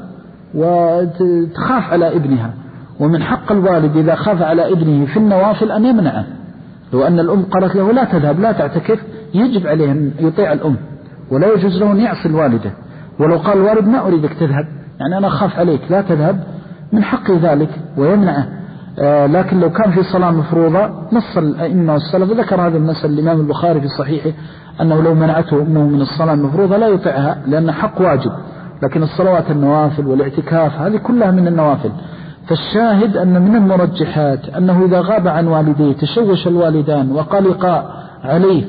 وتخاف على ابنها، ومن حق الوالد إذا خاف على ابنه في النوافل أن يمنعه. لو أن الأم قالت له لا تذهب لا تعتكف يجب عليه أن يطيع الأم، ولا يجوز له أن يعصي الوالدة. ولو قال الوالد ما أريدك تذهب، يعني أنا أخاف عليك لا تذهب، من حقه ذلك ويمنعه. آه لكن لو كان في صلاة مفروضة نص الأئمة والسلف ذكر هذا المثل الإمام البخاري في صحيحه أنه لو منعته أمه من الصلاة المفروضة لا يطيعها لأن حق واجب، لكن الصلوات النوافل والاعتكاف هذه كلها من النوافل. فالشاهد أن من المرجحات أنه إذا غاب عن والديه تشوش الوالدان وقلقا عليه،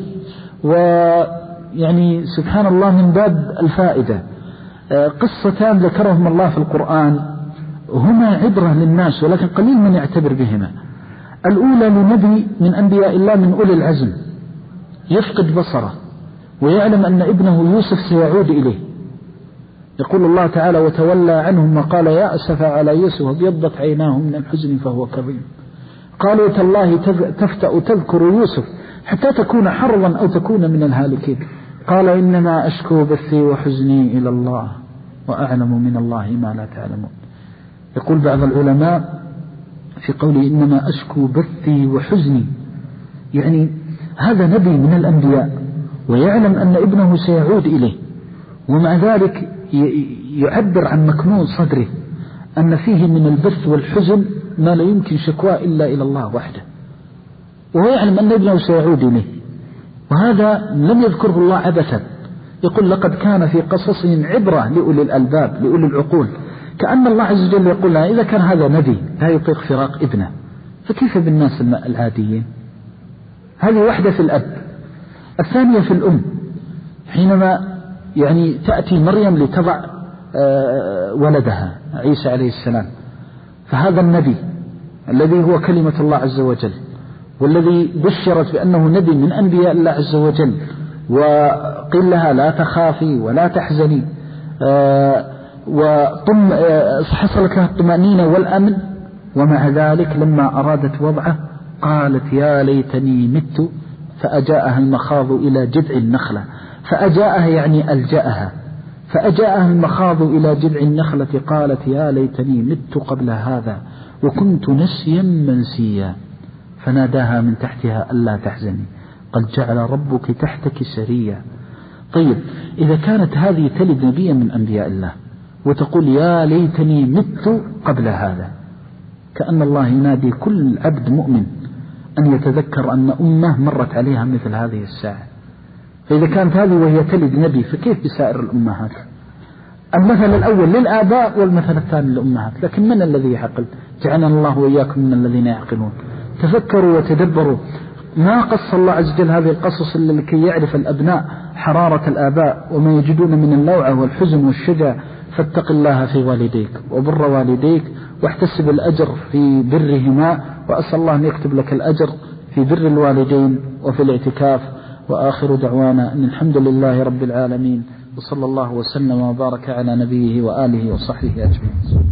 ويعني سبحان الله من باب الفائدة قصتان ذكرهم الله في القرآن هما عبرة للناس ولكن قليل من يعتبر بهما. الأولى لنبي من أنبياء الله من أولي العزم يفقد بصره ويعلم أن ابنه يوسف سيعود إليه، يقول الله تعالى وتولى عنهم وقال يا أسفا على يوسف وابيضت عيناه من الحزن فهو كظيم. قالوا تالله تفتأ تذكر يوسف حتى تكون حرضا أو تكون من الهالكين. قال إنما أشكو بثي وحزني إلى الله وأعلم من الله ما لا تعلمون. يقول بعض العلماء في قوله إنما أشكو بثي وحزني، يعني هذا نبي من الأنبياء ويعلم أن ابنه سيعود إليه، ومع ذلك يعبر عن مكنون صدره أن فيه من البث والحزن ما لا يمكن شكواه إلا إلى الله وحده، وهو يعلم أن ابنه سيعود إليه. وهذا لم يذكره الله عبثا، يقول لقد كان في قصصهم عبرة لأولي الألباب لأولي العقول، كأن الله عز وجل يقول لها إذا كان هذا نبي لا يطيق فراق ابنه فكيف بالناس العاديين. هذه واحدة في الأب. الثانية في الأم، حينما يعني تأتي مريم لتضع ولدها عيسى عليه السلام، فهذا النبي الذي هو كلمة الله عز وجل والذي بشرت بأنه نبي من أنبياء الله عز وجل، وقيل لها لا تخافي ولا تحزني وطم حصلت لها الطمأنينة والأمن، ومع ذلك لما أرادت وضعه قالت يا ليتني مت فأجاءها المخاض إلى جذع النخلة. فأجاءها يعني ألجأها. فأجاءها المخاض إلى جذع النخلة قالت يا ليتني مت قبل هذا وكنت نسيا منسيا. فناداها من تحتها ألا تحزني قد جعل ربك تحتك سريا. طيب إذا كانت هذه تلد نبيا من أنبياء الله وتقول يا ليتني مت قبل هذا، كأن الله ينادي كل عبد مؤمن أن يتذكر أن أمة مرت عليها مثل هذه الساعة. فإذا كانت هذه وهي تلد نبي فكيف بسائر الأمهات؟ المثل الأول للآباء والمثل الثاني للأمهات، لكن من الذي يعقل؟ جعلنا الله وإياكم من الذين يعقلون. تفكروا وتدبروا. ما قص الله عز وجل هذه القصص إلا لكي يعرف الأبناء حرارة الآباء وما يجدون من اللوعة والحزن والشجع. فاتق الله في والديك وبر والديك واحتسب الأجر في برهما، وأسأل الله أن يكتب لك الأجر في بر الوالدين وفي الاعتكاف. وآخر دعوانا أن الحمد لله رب العالمين، وصلى الله وسلم وبارك على نبيه وآله وصحبه أجمعين.